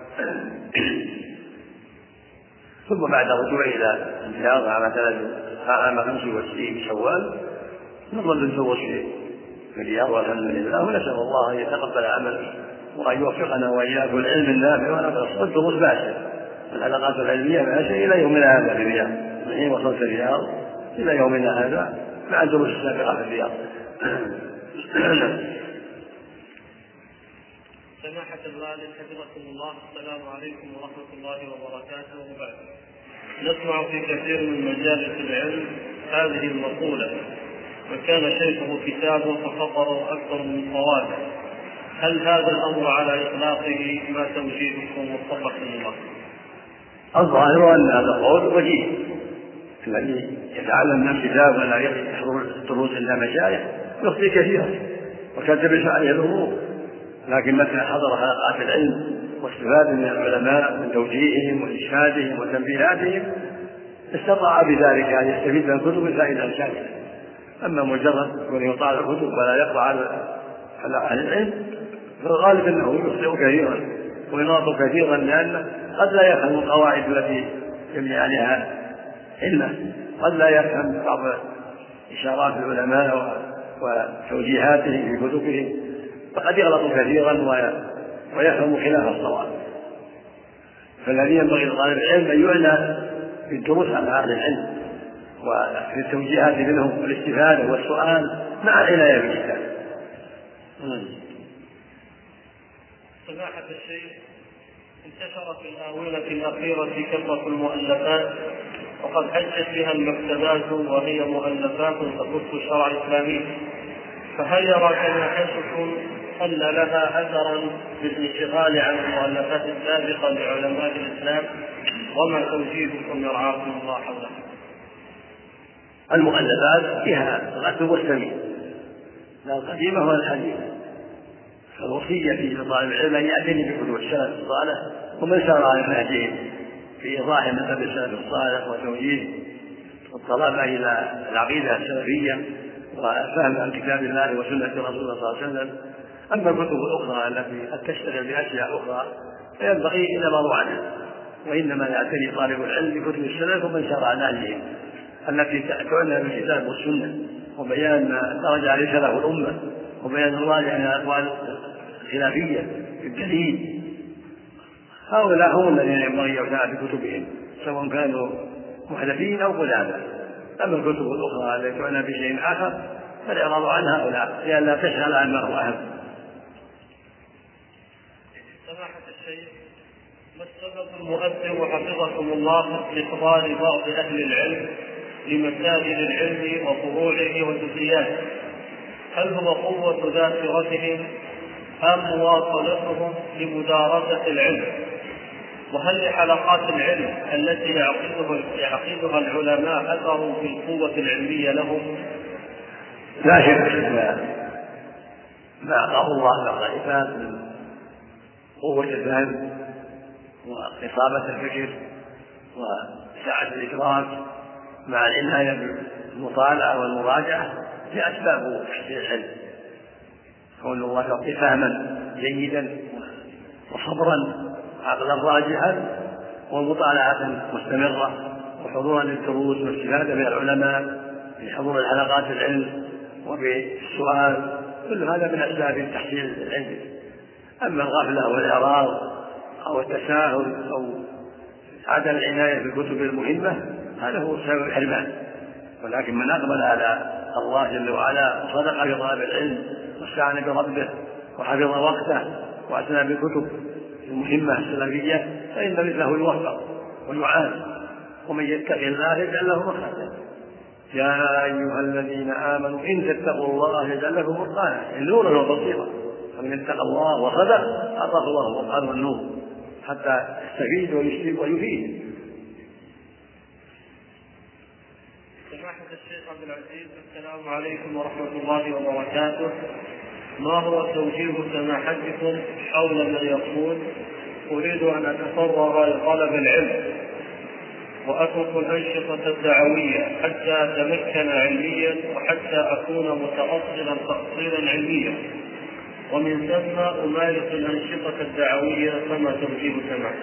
ثم بعد رجوعي إلى انتهاء عام 25 شوال نظل ندرس في الرياض والحمد لله، ونسأل الله أن يتقبل عملنا وأن يوفقنا وإياكم العلم النافع ونقص الدروس باشا الحلقات العلمية باشا إلى يومنا هذا في الرياض، من حين وصلت الرياض إلى يومنا هذا مع الدروس السابقة في الرياض. سماحة الوالد حفظكم الله، السلام عليكم ورحمة الله وبركاته. وبعد، نسمع في كثير من مجالس العلم هذه المقولة: وكان شيخه كتابه فخطره أكثر من صوابه. هل هذا الأمر على إطلاقه؟ ما توجيهكم وفقكم الله؟ الظاهر أن هذا القول وجيه، الذي يتعلم من الكتاب ولا يحضر الدروس إلا مشايخ يخطئ كثيرا وكان تبش عليه الأمور، لكن متى حضر حلقات العلم واستفاد من العلماء من توجيههم وإرشادهم وتنبيهاتهم استطاع بذلك أن يستفيد من الكتب فائدة كاملة. أما مجرد كونه يطالع الكتب ولا يقرأ على أهل العلم فالغالب أنه يخطئ كثيرا ويناط كثيرا، لأنه قد لا يفهم القواعد التي يبني عليها علمه، قد لا يفهم بعض إشارات العلماء وتوجيهاتهم في كتبهم، فقد يغلط كثيرا ويفهم خلاف الصواب. فالذي ينبغي لطالب العلم أن يعنى بالدروس على أهل العلم وفي التوجيهات منهم والاستفادة والسؤال مع العناية بالكتاب. سماحة الشيخ، انتشرت في الآونة الأخيرة كثرة المؤلفات وقد حجت بها المكتبات، وهي مؤلفات تخص الشرع الإسلامي، فهل يرى سماحتكم أن لها أثرا بالانشغال عن المؤلفات السابقة لعلماء الإسلام؟ وما توجيهكم يرعاكم الله حوله؟ المؤلفات فيها غث وسمين، لا القديمة ولا الحديثة، فالوصية في طالب العلم أن يعتني بكتب السلف الصالح ومن سار على نهجهم في إيضاح مذهب السلف الصالح وتوجيه الطلبة إلى العقيدة السلفية وفهم عن كتاب الله وسنة رسول الله صلى الله عليه وسلم. أما الكتب الأخرى التي قد تشتغل بأشياء أخرى فينبغي الإعراض عنها، وإنما يعتني طالب العلم بكتب السلف ومن سار على نهجهم التي تعنى بالكتاب والسنة وبيان ما درج عليه سلف الأمة وبيان الراجع عن الأقوال الخلافية بالدليل. هؤلاء هم الذين ينبغي يعتنى بكتبهم سواء كانوا محدثين أو قدامى. أما الكتب الأخرى التي تعنى بشيء آخر فالإعراض عن هؤلاء لئلا تشغل عن ما هو أهم. سماحة الشيخ، ما السبب المؤثر وحفظكم الله في استقبال بعض أهل العلم لمسائل العلم وفروعه وجزئياته؟ هل هو قوة ذاكرتهم أم مواصلتهم لمدارسة العلم؟ وهل لحلقات العلم التي يعقدها العلماء أثر في القوة العلمية لهم؟ لا شك ما أعطاه الله للطائفات من قوة الفهم وإصابة الفكر وسعة الإدراك مع العناية بالمطالعة والمراجعة هي أسباب تحصيل العلم. كون الله يعطي فهما جيدا وصبرا عقلا راجحا ومطالعة مستمرة وحضورا للدروس واستفادة من العلماء في حضور الحلقات العلم وبالسؤال، كل هذا من أسباب تحصيل العلم. أما الغفلة والإعراض أو التساهل أو عدم العناية بالكتب المهمة هذا هو سبب الحرمان. ولكن من أقبل على الله جل وعلا وصدق في طلب العلم واستعان بربه وحفظ وقته واعتنى بالكتب المهمة السلفية فإن مثله يوفق ويعان، ومن يتق الله يجعل له مخرجا. يا أيها الذين آمنوا إن تتقوا الله يجعل لكم فرقانا نورا وبصيرا، فمن اتقى الله وصدق أعطاه الله فرقان والنور حتى يستفيد ويشرك ويفيد. سماحة الشيخ عبد العزيز، السلام عليكم ورحمة الله وبركاته. ما هو توجيه سماحتكم حول من يقول أريد أن أتفرغ لطلب العلم وأترك الأنشطة الدعوية حتى أتمكن علميا وحتى أكون متأصلا تأصيلا علميا، ومن ثم أمارس الأنشطة الدعوية كما ترجيه سماحة.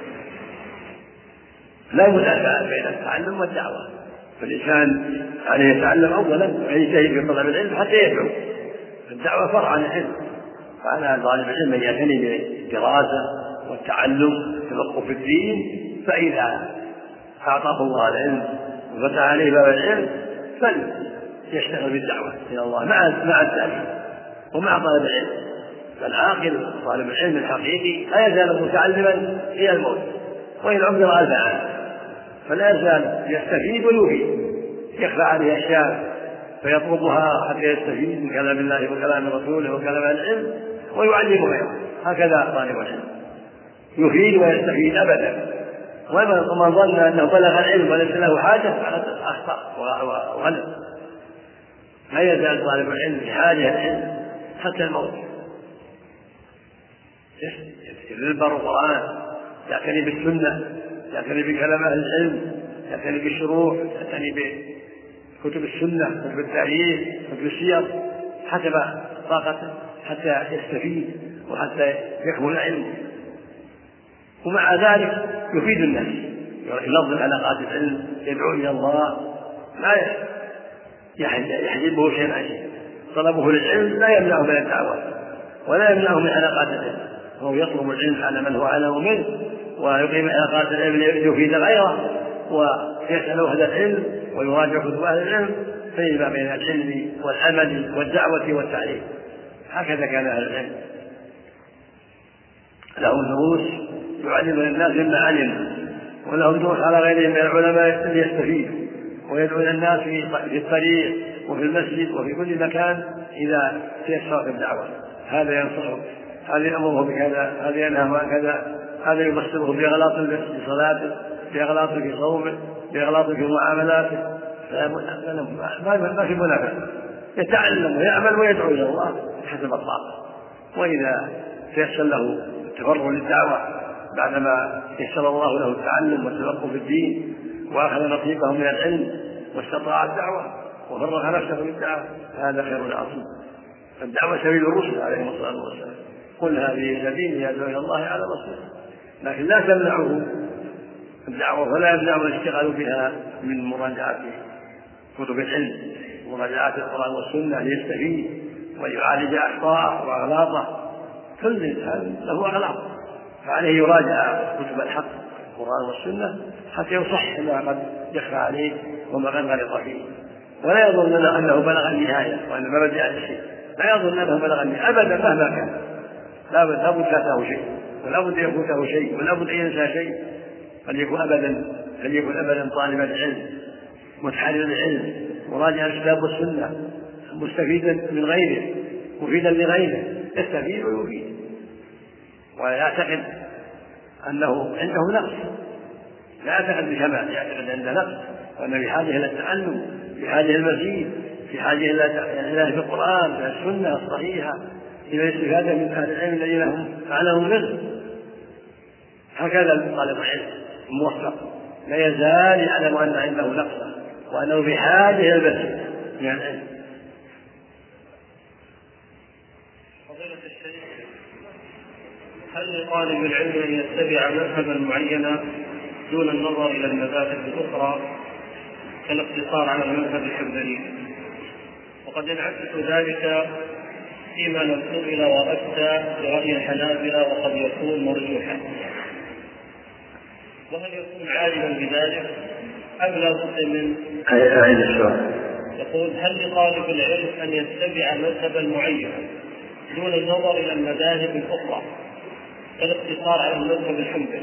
لا منافاة بين التعلم والدعوة، فالإنسان عليه يتعلم أولا ويجتهد في طلب العلم حتى يدعو. الدعوة فرع عن العلم، فعلى طالب العلم أن يعتني بالدراسة والتعلم والتفقه في الدين، فإذا أعطاه الله العلم وفتح عليه باب العلم فليشتغل بالدعوة إلى الله مع التعليم ومع طالب العلم. فالعاقل طالب العلم الحقيقي لا يزال متعلما إلى الموت وإن عمر 1000 عام، فلا يزال يستفيد ويفيد، يخفى عليه أشياء فيطلبها حتى يستفيد من كلام الله وكلام رسوله وكلام العلم ويعلم غيره. هكذا طالب العلم يفيد ويستفيد أبدا. ومن ظن أنه بلغ العلم وليس له حاجة فقد أخطأ وغلط. لا يزال طالب العلم بحاجة العلم حتى الموت، يتدبر القرآن، يعتني بالسنة، يعتني بكلام أهل العلم، يعتني بالشروح، يعتني بكتب السنة، كتب التاريخ، كتب السير، حسب طاقته حتى يستفيد وحتى يكمل علمه. ومع ذلك يفيد الناس، ينظم علاقات العلم، يدعو إلى الله، لا يحجبه شيء عن شيء. طلبه للعلم لا يمنعه من الدعوة ولا يمنعه من علاقات العلم، وهو يطلب العلم على من هو أعلم منه ويقيم علاقات العلم ليفيد غيره ويسأل أهل العلم ويراجع كتب أهل العلم، فيجمع بين العلم والعمل والدعوة والتعليم. هكذا كان أهل العلم، لهم دروس يعلم الناس مما علم، ولهم دروس على غيرهم من العلماء ليستفيدوا ويدعون الناس في الطريق وفي المسجد وفي كل مكان إذا تيسر في الدعوة. هذا ينصحه، هذا يأمره بكذا، هذا ينهى عن كذا، هذا يبصره بأغلاط في صلاته، بأغلاط في صومه، بأغلاط في معاملاته. ما في منافسة، يتعلم ويعمل ويدعو إلى الله حسب الطاقة. وإذا تيسر له التفرغ للدعوة بعدما يسر الله له التعلم والتفقه في الدين وأخذ نصيبه من العلم واستطاع الدعوة وفرغ نفسه للدعوة، هذا خير عظيم. الدعوة سبيل الرسل عليهم الصلاة والسلام، قل هذه سبيلي يدعو إلى الله على بصيرة، لكن لا تمنعه الدعوة ولا يمنعه الاشتغال بها من مراجعة كتب العلم، مراجعة القرآن والسنة ليستفيد ويعالج أخطاءه وأغلاطه. كل إنسان له أغلاط، فعليه يراجع كتب الحق القرآن والسنة حتى يصح ما قد يخفى عليه وما قد غلط فيه، ولا يظن أنه بلغ النهاية وأن ما رجع الشيء، لا يظن أنه بلغ النهاية أبدا مهما كان. لا بد فاته شيء ولا بد يفوته شيء ولا بد أن ينسى شيء. فليكن أبدا طالب العلم متحرر العلم مراجع الكتاب والسنة مستفيدا من غيره مفيدا لغيره، يستفيد ويفيد، ويعتقد أنه عنده نقص، لا يعتقد بكمال، يعتقد عنده نقص وأنه بحاجة إلى التعلم، بحاجة إلى المزيد، بحاجة إلى في القرآن في السنة الصحيحة، إلى الاستفادة من أهل العلم الذين هم أعلم منه. هكذا طالب العلم الموفق لا يزال يعلم أن عنده نقصا وأنه بحاجة إلى المزيد من العلم. فضيلة الشيخ، هل لطالب العلم أن يتبع مذهبا معينا دون النظر إلى المذاهب الأخرى كالاقتصار على المذهب الحنبلي؟ وقد ينعكس ذلك فيما لو سئل وأفتى برأي الحنابلة وقد يكون مرجوحا، وهل يكون عالما بذلك أم لا بد من يقول هل لطالب العلم أن يتبع مذهبا معينا دون النظر إلى المذاهب الأخرى كالاقتصار على المذهب الحنبلي؟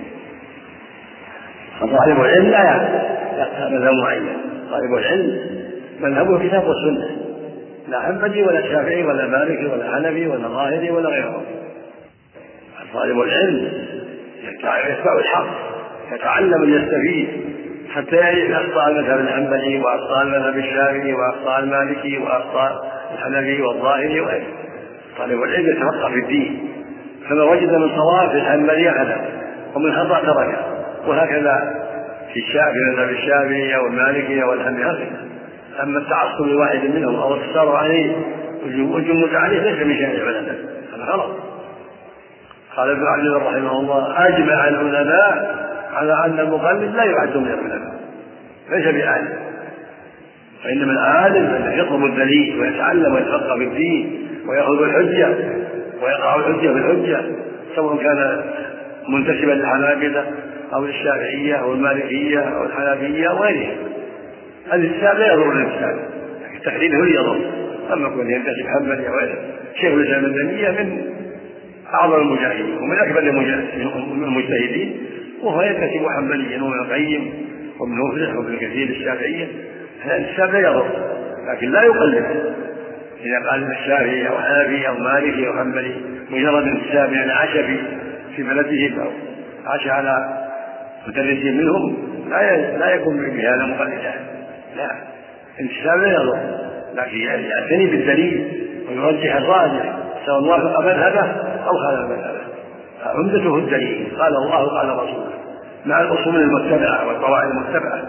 طالب العلم لا يعرف مذهب معين، طالب العلم مذهبه الكتاب والسنة، لا حنبلي ولا شافعي ولا مالكي ولا حنفي ولا ظاهري ولا غيره. طالب العلم يتبع الحق، يتعلم ليستفيد حتى يعرف أخطاء المذهب الحنبلي وأخطاء المذهب الشافعي وأخطاء المالكي وأخطاء الحنفي والظاهري وغيره. طالب العلم يتفقه في الدين، فما وجد من صواب في الحنبلي أخذه ومن خطأ تركه، وهكذا مذهب الشافعية والمالكية والحنبلية. أما التعصب لواحد منهم أو الاقتصار عليه والجمود عليه ليس من شأن العلماء، هذا غلط. قال ابن عبد الله رحمه الله: أجمع العلماء على أن المقلد لا يعد من العلماء، ليس بعالم، وإنما العالم الذي يطلب الدليل ويتعلم ويتفقه في الدين ويأخذ الحجة ويقع الحجة بالحجة، سواء كان منتسبا للحنابلة أو للشافعية أو المالكية أو الحنفية أو غيرها. الإسلام لا يضر الإنسان، التحليل هو يضر. أما كون ينتسب حنبلي أو غيره، شيخ الإسلام ابن تيمية من أعظم المجاهدين ومن أكبر المجتهدين، وهو ينتسب حنبليا وابن القيم وابن مفلح وابن كثير الشافعية. الإسلام لا يضر، لكن لا يقلد. إذا قال الشافعي أو حنفي أو مالكي أو حنبلي مجرد انتساب يعني عاش في بلده أو عاش على مدرسين منهم لا يكون بهذا مقلدا، لا، انتساب لا يضر، لكن يعتني بالدليل ويرجح الراجح سواء وافق مذهبه أو خالف مذهبه. عمدته الدليل، قال الله قال رسوله، مع الأصول المتبعة والقواعد المتبعة.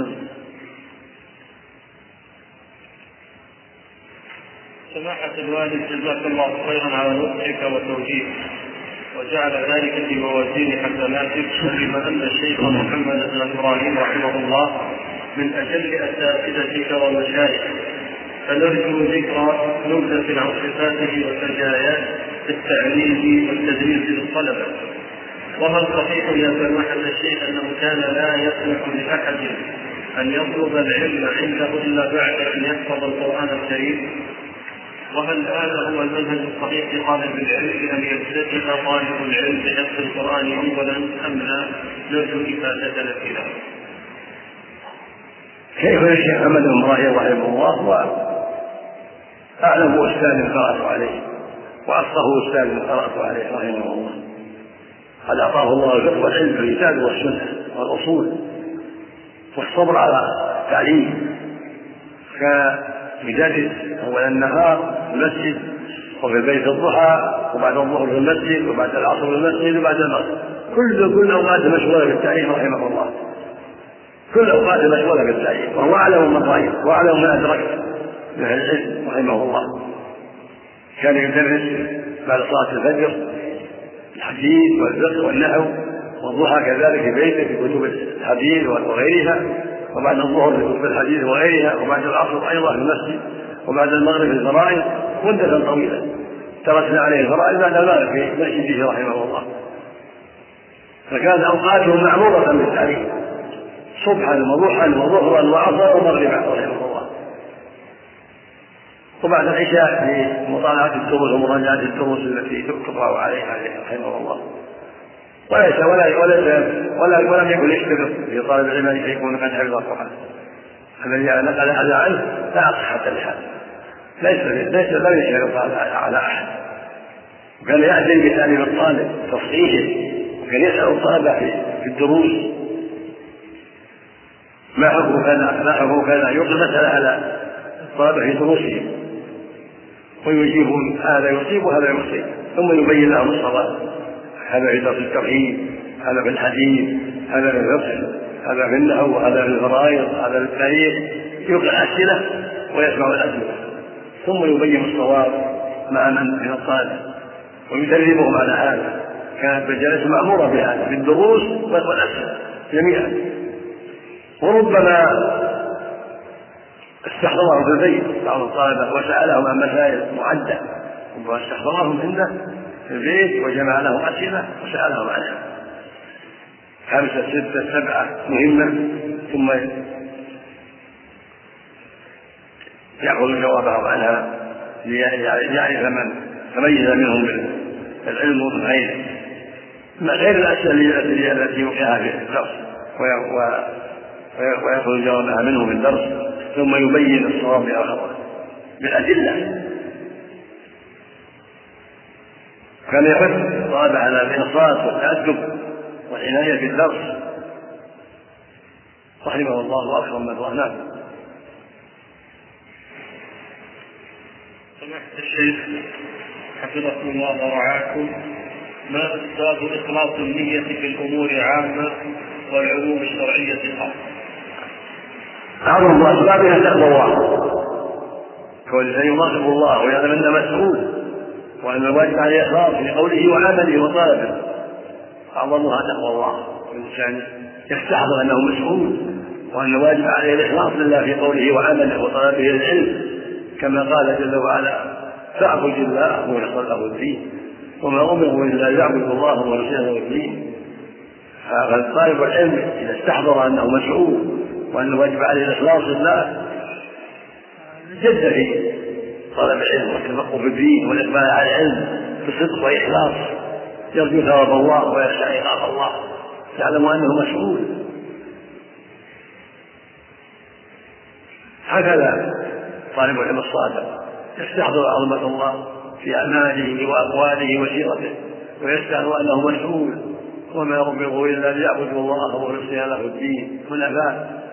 سماحة الوالد، جزاك الله خيرا على نصحك وتوجيهك، وجعل ذلك في موازين حسناتك، بما أن الشيخ محمد بن إبراهيم رحمه الله من أجل أساتذتك ومشايخك، فنرجو ذكر نبذة عن صفاته وسجاياه في التعليم والتدريس للطلبة. وهل صحيح يا سماحة الشيخ أنه كان لا يسمح لأحد أن يطلب العلم عنده إلا بعد أن يحفظ القرآن الكريم؟ وهل هذا هو المنهج الصحيح لطالب العلم أن يبتدئ طالب العلم بحفظ القرآن أولا أم لا؟ نرجو إفادتنا في ذلك. كيف الشيخ محمد بن إبراهيم رحمه الله هو أعلم أستاذ قرأت عليه وأفقه أستاذ قرأت عليه رحمه الله، قد أعطاه الله الفقه والعلم في الكتاب والسنة والأصول والصبر على التعليم. كمدرس أول النهار في المسجد وفي البيت الضحى وبعد الظهر في المسجد وبعد العصر في المسجد وبعد المغرب، كل أوقات مشغولة بالتعليم رحمه الله، كل أوقات مشغولة بالتعليم، وهو أعلم من رأيه وأعلم ما أدرك من العلم رحمه الله. كان يدرس بعد صلاة الفجر الحديث والفقه والنحو، والضحى كذلك في بيته في كتب الحديث وغيرها، وبعد الظهر في كتب الحديث وغيرها، وبعد العصر أيضا في المسجد، وبعد المغرب في الفرائض مدة طويلة تركنا عليه الفرائض بعد المغرب في مسجده رحمه الله. فكانت أوقاته معمورة بالتعليم صبحا وضحى وظهرا وعصرا ومغربا رحمه الله، وبعد العشاء لمطالعة الدروس ومراجعة الدروس التي تقرأ عليها رحمه الله. ولم يكن يشتغل في طالب العلم أن يكون قد حفظ القرآن. الذي نقل هذا عنه لا صحة لها، ليس لا يشتغل على أحد، وكان يعدل بتعليم الطالب تصحيحه، وكان يسأل الطلبة في الدروس ما حكم كذا ما حكم كذا، يلقي مسألة على الطلبة في دروسهم ويجيبون هذا يصيب وهذا يصيب، ثم يبين لهم الصواب، هذا في درس التوحيد، هذا في الحديث، هذا في الفقه، هذا في النحو، هذا في الفرائض، هذا في التاريخ، يلقي أسئلة ويسمع الأسئلة ثم يبين الصواب مع من الطالب ويدربهم على هذا. كانت مجالس مأمورة بهذا في الدروس والأسئلة جميعا. وربما استحضرهم في البيت بعض الطلبة وسألهم عن مسائل معدة، ربما استحضرهم عنده في البيت وجمع لهم أسئلة وسألهم عنها 5 6 7 مهمة، ثم يأخذ جوابهم عنها ليعرف من تميز منهم بالعلم والغير، من غير الأسئلة التي يوقعها في الدرس، ويأخذ جوابها منه في الدرس ثم يبين الصواب والخطأ بالأدلة. كان يحث الطلبة على الإنصات والتأدب والعناية بالدرس رحمه الله وأكرم من رأناه. سماحة الشيخ حفظكم الله ورعاكم، ما أسباب إخلاص النية في الأمور عامة والعلوم الشرعية خاصة. أعظم أسبابها تقوى الله، كون الإنسان يراقب الله ويعلم أنه مسؤول وأن الواجب عليه إخلاص في قوله وعمله وطلبه. أعظمها تقوى الله، والإنسان يستحضر أنه مسؤول وأن الواجب عليه الإخلاص لله في قوله وعمله وطلبه العلم، كما قال جل وعلا فاعبد الله مخلصا له الدين وما أمروا إلا ليعبدوا الله مخلصا له الدين. فطالب العلم إذا استحضر أنه مسؤول وأن الواجب عليه الإخلاص لله جد في طلب العلم والتفقه في الدين والإقبال على العلم بصدق وإخلاص، يرجو ثواب الله ويخشى عقاب الله، يعلم أنه مسؤول. هكذا طالب العلم الصادق يستحضر عظمة الله في أعماله وأقواله وسيرته، ويستحضر أنه مسؤول وما أمروا إلا ليعبدوا الله مخلصين له الدين حنفاء.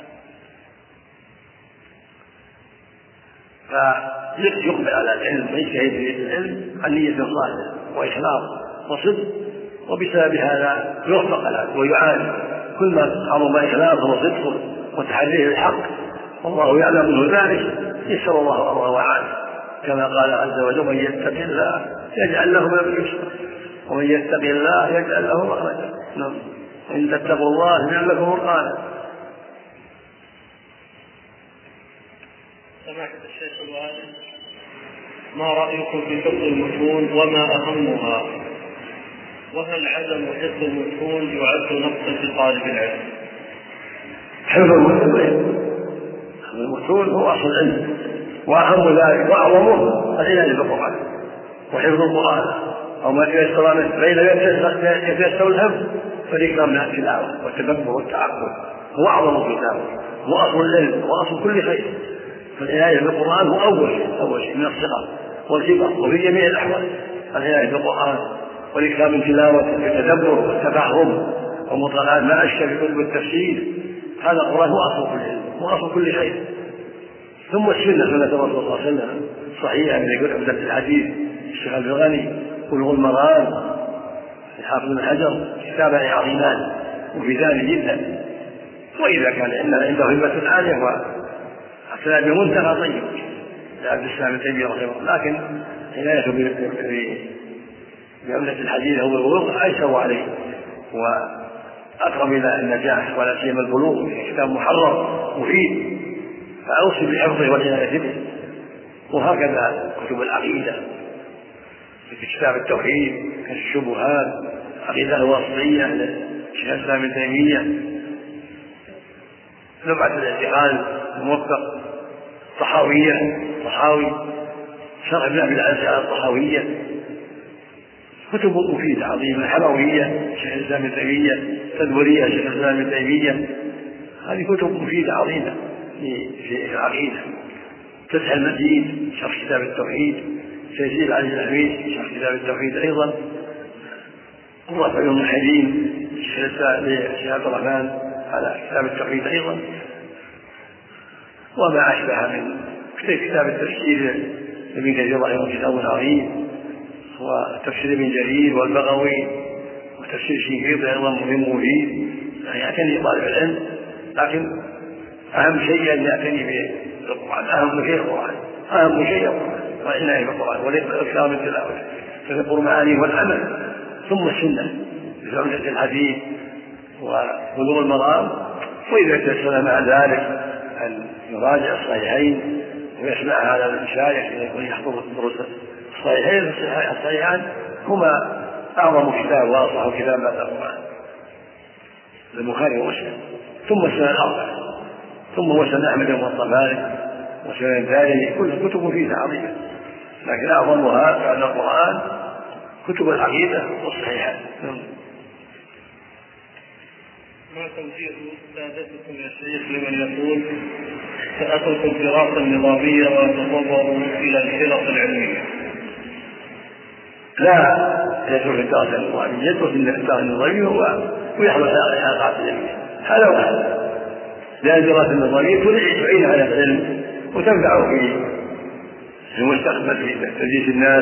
فيقبل على العلم ويجتهد في العلم عن نية صالحة وإخلاص وصدق، وبسبب هذا يوفق العبد ويعاني كل ما عظم إخلاصه وصدقه وتحريه الحق والله يعلم منه ذلك يسر الله أمره وعانه، كما قال عز وجل من يتق الله يجعل له من اليسر ومن يتق الله يجعل له مخرجا إن تتقوا الله يجعل لكم فرقانا. سماحة الشيخ الوالد، ما رأيكم في حفظ المتون وما أهمها؟ وهل عدم حفظ المتون يعد نقصا في طالب العلم؟ حفظ المتون هو أصل العلم، وأهم ذلك وأعظمه العناية بالقرآن وحفظ القرآن أو ما تيسر منه، فإن لم يتيسر الحفظ فالإكرام من التلاوة والتدبر والتعقل هو أعظم الكتاب وأصل العلم وأصل كل خير. فالعناية بالقرآن هو أول شيء من الصغر والكبر وفي جميع الأحوال. العناية بالقرآن والإكرام من تلاوته والتدبر والتفهم ومطالعة ما أشكل في كتب التفسير، هذا القرآن هو أصل كل علم وأصل كل خير. ثم السنة سنة الرسول صلى الله عليه وسلم صحيحة من يقول عبدة الحديث الشيخ عبد الغني بلوغ المرام الحافظ بن حجر كتابان عظيمان وفيدان جدا. وإذا كان عنده همة عالية وأسلام بمنتهى طيب لعبد السلام ابن تيمية رحمه الله، لكن عنايته بعمدة الحديث أو البلوغ أيسر عليه وأقرب إلى النجاح، ولا سيما البلوغ كتاب محرر مفيد، فأوصي بحفظه والعناية به. وهكذا كتب العقيدة في كتاب التوحيد الشبهات عقيدة الواسطية لشيخ الإسلام ابن تيمية، لمعة الاعتقاد الموفق طحاوي شرح ابن أبي العز على الطحاوية، كتب مفيدة عظيمة. حموية شيخ الإسلام ابن تيمية، تدبرية شيخ الإسلام ابن تيمية، هذه كتب مفيدة عظيمة في العقيدة. فتح المجيد شرح كتاب التوحيد، تيسير علي الحميد شرح كتاب التوحيد أيضا، قرة عيون الحليم شيخ عبد الرحمن على كتاب التوحيد أيضا، وما أشبه من كتاب التفسير ابن كثير رحمه كتاب عظيم، وتفسير ابن جرير والبغوي وتفسير شنقيطي أيضا مهم مفيد. يعني يعتني طالب العلم، لكن أهم شيء أن يعتني بالقرآن، أهم شيء القرآن والعناية بالقرآن والإكثار من تلاوته تدبر معانيه والعمل. ثم السنة بعمدة الحديث وبلوغ المرام، وإذا تيسر مع ذلك أن يراجع الصحيحين ويسمع على المشايخ يكون يحضر دروس الصحيحين. الصحيحان هما أعظم كتاب وأصح كتاب بعد القرآن، البخاري ومسلم، ثم السنة الأربعة، ثم مسند أحمد والطبراني وسنن الدارمي، كل كتب مفيدة عظيمة، لكن أعظمها بعد القرآن كتب العقيدة والصحيحات. ما توجيه سادتكم يا شيخ لمن يقول سأترك الدراسة النظامية وأتطور إلى الحلق العلمية؟ لا يترك الدراسة النظامية، يترك الدراسة النظامية ويحضر الحلقات العلمية، هذا واحد. لأن الدراسة النظامية تعين على العلم وتنفع في المستقبل في تدريس الناس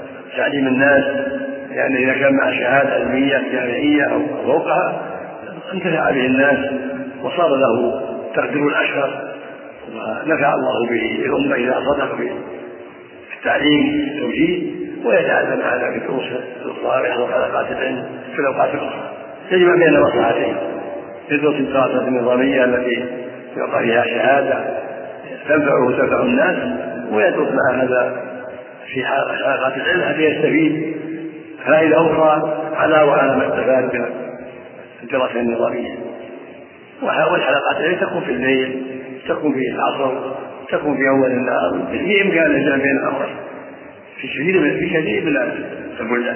وتعليم الناس، يعني إذا كان مع شهادة علمية جامعية أو فوقها وانتفع به الناس وصار له تقدير الأشهر، ونفع الله به الأمة إذا صدق في التعليم والتوجيه، ويتعلم هذا في دروس الأخرى ويحضر حلقات العلم في الأوقات الأخرى، يجمع بين مصلحتين: يدرس الدراسة النظامية التي يعطى فيها شهادة تنفعه وتنفع الناس، ويدرس مع هذا في حلقات العلم حتى يستفيد فائدة أخرى على ما استفاد من الدراسة النظامية. والحلقات العلم تكون في الليل، تكون في العصر، تكون في أول النهار، في إمكان الجمع بين الأمرين في كثير من البلدان.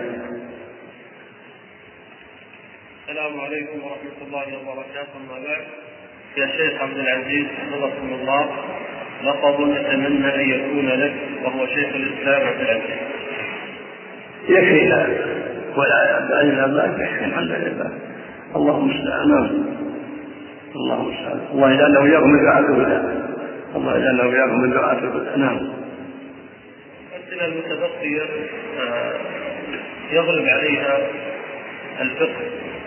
السلام عليكم ورحمة الله وبركاته. ما بعد، يا شيخ عبد العزيز حفظكم الله، لقب نتمنى أن يكون لك وهو شيخ الإسلام عبد العزيز. يكفي هذا ولا ما يكفي، الحمد لله. اللهم استعان، اللهم استعان. الله يجعلنا وإياكم من دعاة الهدى، الله يجعلنا وإياكم من دعاة الهدى. نعم. الأسئلة المتبقية يغلب عليها الفقه.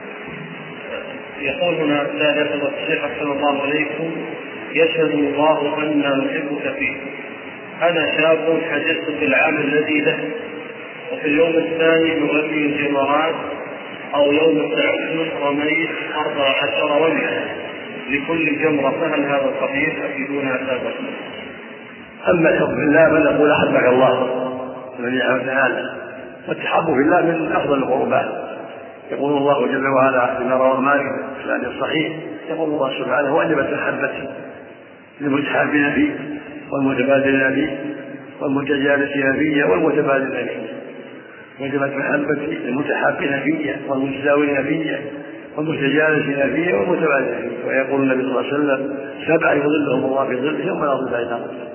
يقول هنا سادة الشيخ أحسن الله عليكم: يشهد الله أننا نحبك فيه. أنا شاب حجزت في العام الذي له، وفي اليوم الثاني من رمي الجمرات أو يوم التعجل رميت 14 رمية لكل جمرة، فهل هذا صحيح؟ أفيدونا سابقا. أما الحب في الله فنقول أحبك الله سبحانه وتعالى، والتحب في الله من أفضل القربات. يقول الله جل وعلا فيما رواه مالك في الحديث الصحيح، يقول الله سبحانه: وجبت محبتي للمتحابين فيه والمتبادلين فيه والمتجالسين فيه والمتبادلين فيه. وجبت محبتي للمتحابين فيه والمتزاورين فيه والمتجالسين فيه والمتبادلين فيه. ويقول النبي صلى الله عليه وسلم: 7 يظلهم الله في ظله يوم لا ظل إلا ظله.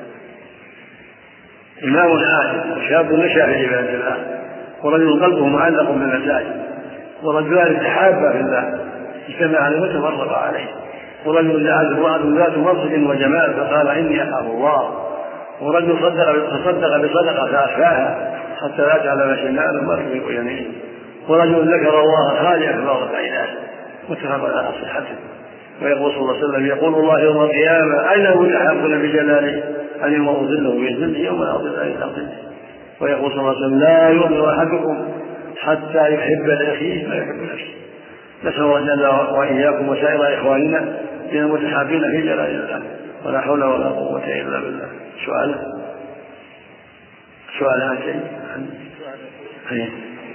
إمام عادل وشاب نشأ في عبادة الله، ورجل قلبه معلق بالمساجد، ورجلان تحابا في الله اجتمع عليه وتفرقا عليه، ورجل دعته امرأة ذات منصب وجمال فقال: إني أخاف الله، ورجل تصدق بصدقة فأخفاها حتى لا تعلم شماله ما تنفق يمينه، ورجل ذكر الله خاليا ففاضت عيناه، متفق على صحته. ويقول صلى الله عليه وسلم: يقول الله يوم القيامة: أين المتحابون بجلاله؟ اليوم أظله في ظله يوم لا ظل إلا ظله. ويقول صلى الله عليه وسلم: لا يؤمن أحدكم حتى يحب لأخيه ما يحب نفسه. نسأل الله جل وإياكم وسائر إخواننا من المتحابين في جلال الله، ولا حول ولا قوة إلا بالله. سؤال شيء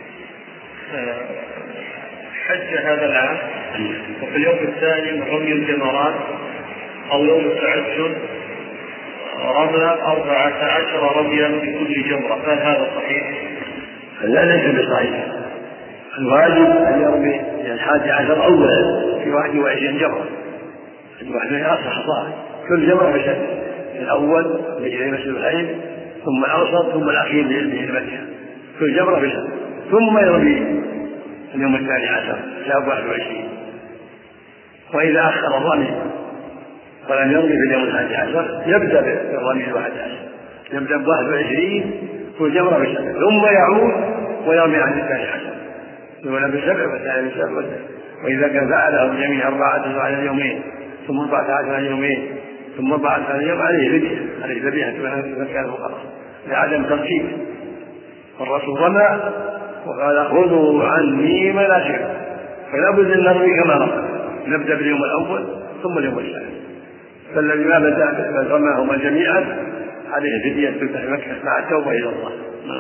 حج هذا العام وفي اليوم الثاني من رمي الجمرات أو يوم التعجل رمى 14 رميا بكل جمرة، فهل هذا صحيح؟ لا، ليس بصحيح. الواجب أن يرمي 11 أولا في 21 جمرة، 21 أصح صاحب، كل جمرة بشكل، الأول بجري مسجد الخير، ثم الأوسط، ثم الأخير للمدينة، كل جمرة بشكل، ثم يرمي اليوم 12 شهر 21. وإذا أخر الرمي ولم يرمي في اليوم 11 يبدأ بالرمي 11، يبدأ ب 21 كل جمرة بشكل، ثم يعود ويرمي عن 12 يولى ب7 والثاني ب7. وإذا كان فعله الجميع 14 على اليومين ثم 14 على اليومين ثم 14 على اليوم عليه ذبيحة مكان المقرر لعدم ترتيب. الرسول رمى وقال: خذوا عني مناسككم، فلا بد ان نرمي كما رمى، نبدا باليوم الاول ثم اليوم الثاني. فالذي ما بدا رماهما جميعا عليه فدية تفتح مكة مع التوبة الى الله.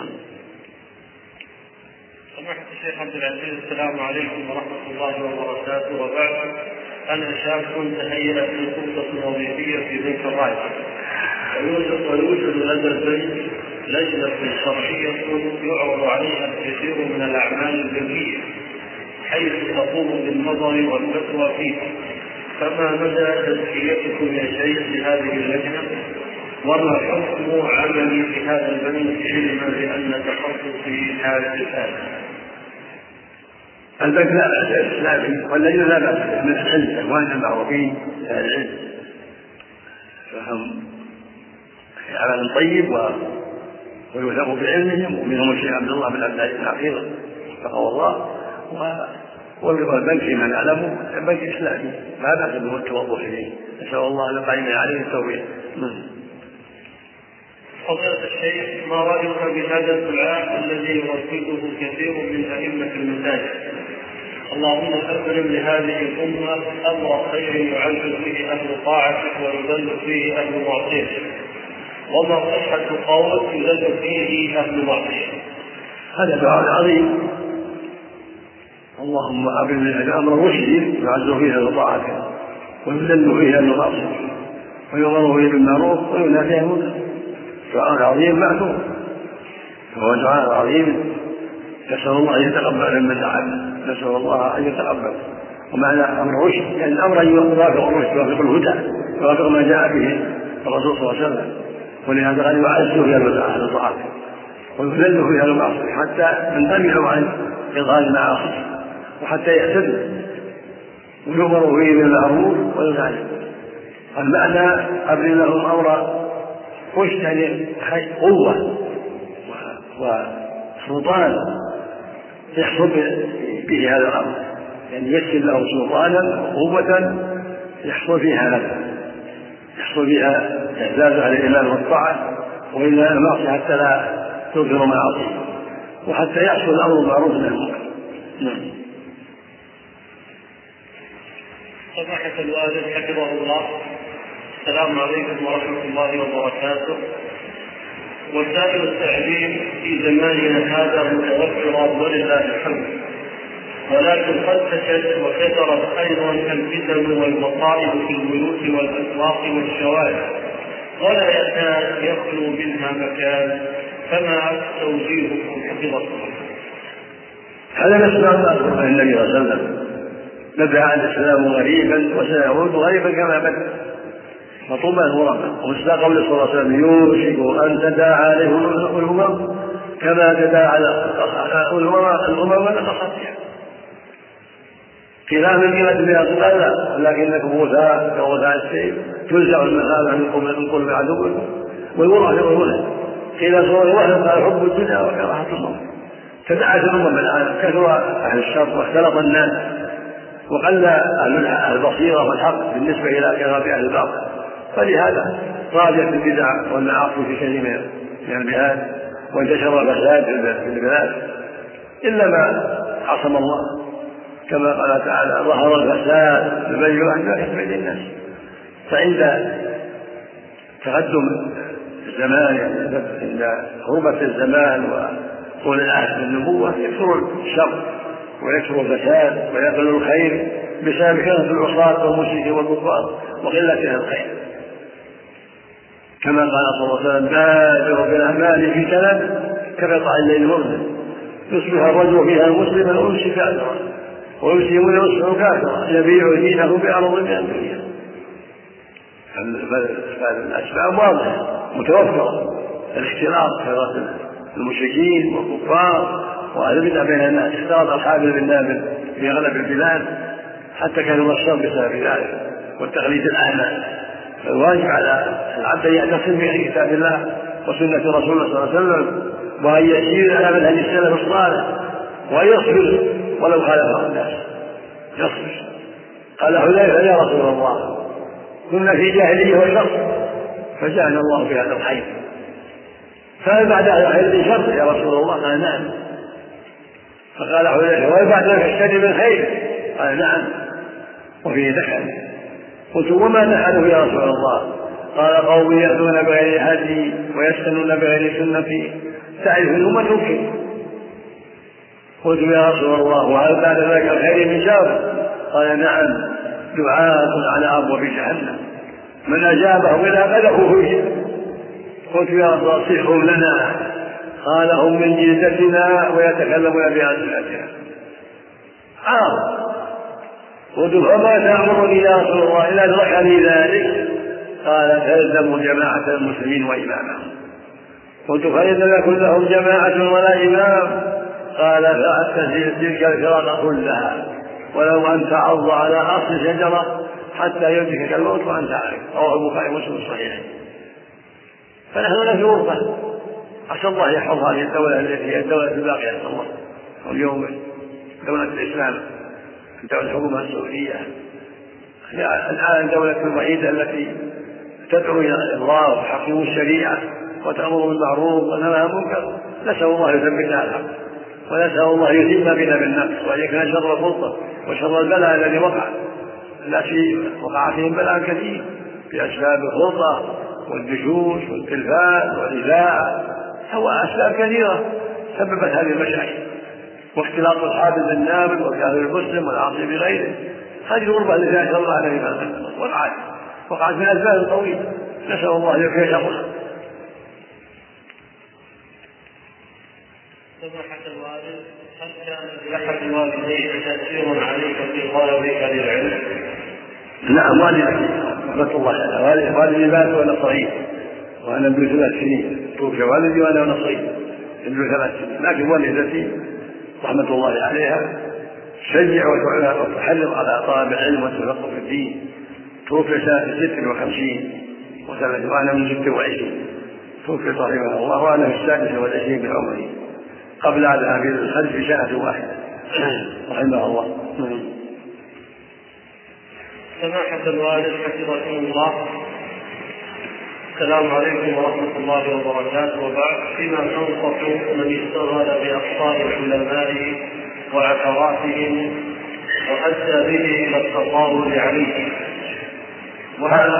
سماحة الشيخ عبد العزيز، السلام عليكم ورحمة الله وبركاته. وبعد، أنا شاب تهيأت لخطة وظيفية في بيت الراية، ويوجد لدى البيت لجنة شرعية يعرض عليها الكثير من الأعمال البرية حيث تقوم بالنظر والفتوى فيه، فما مدى تزكيتكم يا شيخ لهذه اللجنة؟ وما حكم عملي في هذا البنك علما بأن تخصصي حالة الآن؟ البنك لا بأس الإسلامي واللجنة لا بأس من العلم، إخواننا المعروفين أهل العلم فهم عمل طيب ويوثق بعلمهم، ومنهم الشيخ عبد الله بن عبد العزيز الحفيظ وفقه الله، والبنك فيما نعلمه بنك إسلامي ما بأس بالتوظف فيه، نسأل الله أن يقيم عليه التوفيق. فضيلة الشيخ، ما رأيك بهذا الدعاء الذي يردده كثير من أئمة المساجد: اللهم أكرم لهذه الأمة أمر خير يعز فيه أهل طاعتك ويذل فيه أهل معصيتك، وما صحة قول يذل فيه أهل معصيتك؟ هذا دعاء عظيم. اللهم أكرم لهذه أمر رشد يعز فيه أهل طاعتك ويذل فيه أهل معصيتك ويؤمر فيه بالمعروف وينهى فيه المنكر. دعاء عظيم معلوم، وهو دعاء عظيم نسأل الله أن يتقبل من دعا، نسأل الله أن يتقبل. ومعنى أمر رشد يعني الأمر أن يوافق الرشد يوافق الهدى يوافق ما جاء به الرسول صلى الله عليه وسلم، ولهذا قال يعز فيه أهل الطاعة ويذل فيه أهل المعصية حتى من منعوا عن إظهار المعاصي وحتى يعتدوا ويؤمر فيه بالمعروف وينهى عنه. المعنى أبني لهم أمر رشد يعني قوة وسلطان يحصل به هذا الأمر، يعني يسر له سلطانا وقوة يحصل فيها هذا، يحصل فيها إعزاز على الإيمان والطاعة وإلا المعصية حتى لا تظهر معاصيه وحتى يحصل الأمر بالمعروف والنهي عن المنكر. سماحة الوالد حفظه الله، السلام عليكم ورحمة الله وبركاته. وسائل التعليم في زماننا هذا متوفرة ولله الحمد، ولكن قد فشت وكثرت أيضا الفتن والمصائب في البيوت والأسواق والشوارع ولا يكاد يخلو منها مكان، فما توجيهكم حفظكم؟ هذا نسمع عن النبي صلى الله عليه وسلم: بدأ الإسلام غريبا وسيعود غريبا كما بدأ مطوبا غربا. ومثل قول صلى الله عليه وسلم: يوشك أن تداعى عليهم الأمم كما تداعى على الأمم والأخطية. كلا من كلمة بها تقلى ولكنكم غثاء كغثاء السيل تنزع المخالف من قلب عدوكم والورع في ظهوره. قيل صور واحد قال: حب الدنيا وكراهة الموت. تداعت الأمم الآن، كثر أهل الشر واختلط الناس وقل أهل البصيرة والحق بالنسبة إلى كثرة أهل الباطل، فلهذا راجت البدع والمعاصي في كثير من البلاد وانتشر الفساد في البلاد إلا ما عصم الله، كما قال تعالى: ظهر الفساد في البر والبحر بما كسبت الناس. فعند تقدم الزمان عند غربة الزمان وطول العهد بالنبوة يكثر الشر ويكثر الفساد ويقل الخير بسبب كثرة العصاة والمشركين والكفار وقلة الخير، كما قال صلى الله عليه وسلم: بادروا بالأعمال في ثلاث كقطع الليل المظلم يصبح الرجل فيها مسلما ويمسي كافرا ويمسي ويصبح كافرا يبيع دينه بعرض من الدنيا. فالأسباب واضحة متوفرة: الاختلاط كثرة المشركين والكفار وأهل البدع بين الناس، اختلاط الحابل بالنابل في أغلب البلاد حتى كانوا الشر بسبب ذلك والتقليد الأعمى. فالواجب على العبد أن يعتصم بكتاب الله وسنة رسول الله صلى الله عليه وسلم وأن يسير على منهج السلف الصالح وأن يصبر ولو خالفه الناس، يصبر. قال حذيفة: يا رسول الله كنا في جاهلية وشر فجعلنا الله في هذا الخير، فهل بعد هذا الخير شر يا رسول الله؟ قال: نعم. فقال حذيفة: وهل بعد ذلك الشر من خير؟ قال: نعم وفيه دخل. قلت: وما دخلوا يا رسول الله؟ قال: قوم يأتون بغير هدي ويستنون بغير سنتي تعرفون من يمكن. قلت: يا رسول الله وهل بعد ذلك الخير من شر؟ قال: نعم، دعاة على أبواب جهنم من أجابهم إلى قذفوه فيه. قلت: يا رسول الله صفهم لنا. قال: هم من جلدتنا ويتكلمون بألسنتنا. قلت: فما تأمرني يا رسول الله إلا أدركني ذلك؟ قال: تلزموا جماعة المسلمين وإمامهم. قلت: فإن لم يكن لهم جماعة ولا إمام؟ قال: فأتزل تلك الفرق كلها ولو أن تعض على أصل شجرة حتى يدركك الموت وأنت عارف. رواه البخاري ومسلم الصحيحين. فنحن في غربة، عسى الله يحفظ هذه الدولة التي هي الدولة الباقية، نسأل الله، واليوم دولة الإسلام الحكومة السعودية الآن الدولة الوحيدة التي تدعو إلى الله وتحكم الشريعة وتأمر بالمعروف وتنهى عن المنكر. نسأل الله يثبتنا على الحق، ونسأل الله يتم بنا بالنفس، وأن يكون شر الفرصة وشر البلاء الذي وقع. الناس وقع فيهم بلاء كثير بأسباب الفرصة والدشوش والتلفاز والإذاعة، هو أسباب كثيرة سببت هذه المشاكل، واختلاط الحافظ بالنابل والكافر المسلم والعاصي بغيره. هذه الغربة التي أنزل الله عليه وقعت من أسباب طويلة، نسأل الله أن يكفي شرها. سماحة الوالد، هل كان لأحد والديك تأثير عليك في طلبك للعلم؟ نعم، والدي رحمة الله عليه والدي مات وأنا صغير، وأنا ابن 3 سنين، توفي والدي وأنا صغير ابن 3 سنين، لكن والدتي رحمة الله عليها تشجع وتحرض على طلب العلم والتفقه في الدين. توفي سنة 56 وأنا من 26، توفي رحمه الله وأنا في 26 من عمري، قبل هذا في الخلف بسنة واحدة رحمه الله. سماحة الوالد حفظكم الله، السلام عليكم ورحمة الله وبركاته. وبعد، فيما تنصح من اشتغل بأخطاء العلماء وعثراتهم وأدى به إلى التطاول عليه؟ وهل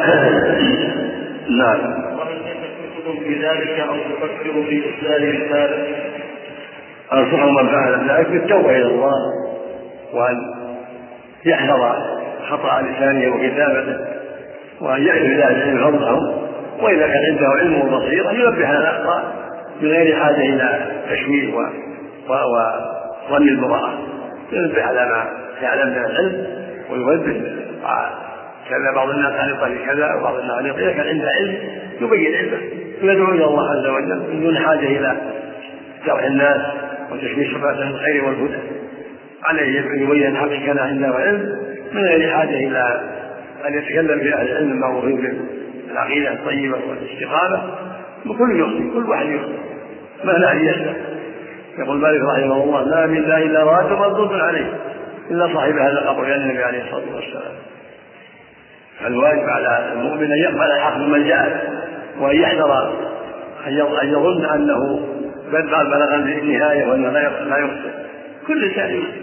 تكتب بذلك أو تفكر في إسلام رسالة؟ أنصح من فعل ذلك بالتوبة إلى الله، وأن يحذر خطأ لسانه وكتابته، وأن يعرف ذلك العلم فضله، وإذا كان عنده علم وبصيرة ينبه على الأخطاء بغير حاجة إلى تشويه وظن البراءة، ينبه على ما يعلم من العلم ويوجه. كان بعض الناس عن طريق كذا وبعض الناس عن طريق، كان عنده علم يبين علمه ويدعو إلى الله عز وجل من دون حاجة إلى جرح الناس وتشويه شبهة الخير والهدى. عليه أن يبين الحق كان عنده علم من غير حاجة إلى أن يتكلم في أهل العلم المعروفين بالعقيدة الطيبة والاستقامة. وكل يخطئ، كل واحد يخطئ، ما لا يسلم. يقول مالك رحمه الله: ما من لا إلا راد مردود عليه إلا صاحب هذا القبر، يعني النبي عليه الصلاة والسلام. فالواجب على المؤمن أن يقبل الحق من جاء، وأن يحذر أن يظن أنه بلغ النهاية وأنه لا يخطئ. كل إنسان يخطئ،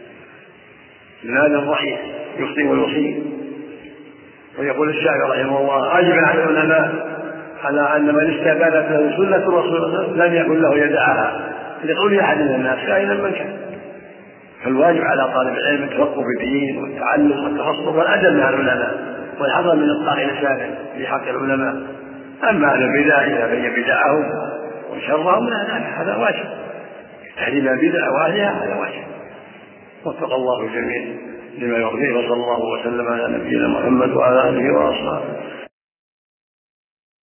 هذا الضعيف يخطئ ويصيب. ويقول الشاعر رحمه الله: عجبا على العلماء على أن من استبانت له سنة الرسول لم يكن له يدعها لقول أحد من الناس كائنا من كان. فالواجب على طالب العلم التفقه في الدين والتعلم والتفصل والأدب مع العلماء، والحذر من إطلاق لسانه في حق العلماء. أما أهل البدع إذا بين بدعهم وشرهم هذا واجب، تحريم البدع وأهلها هذا واجب. وفق الله الجميع لما يرضيه، وصلى الله وسلم على نبينا محمد وعلى آله وأصحابه.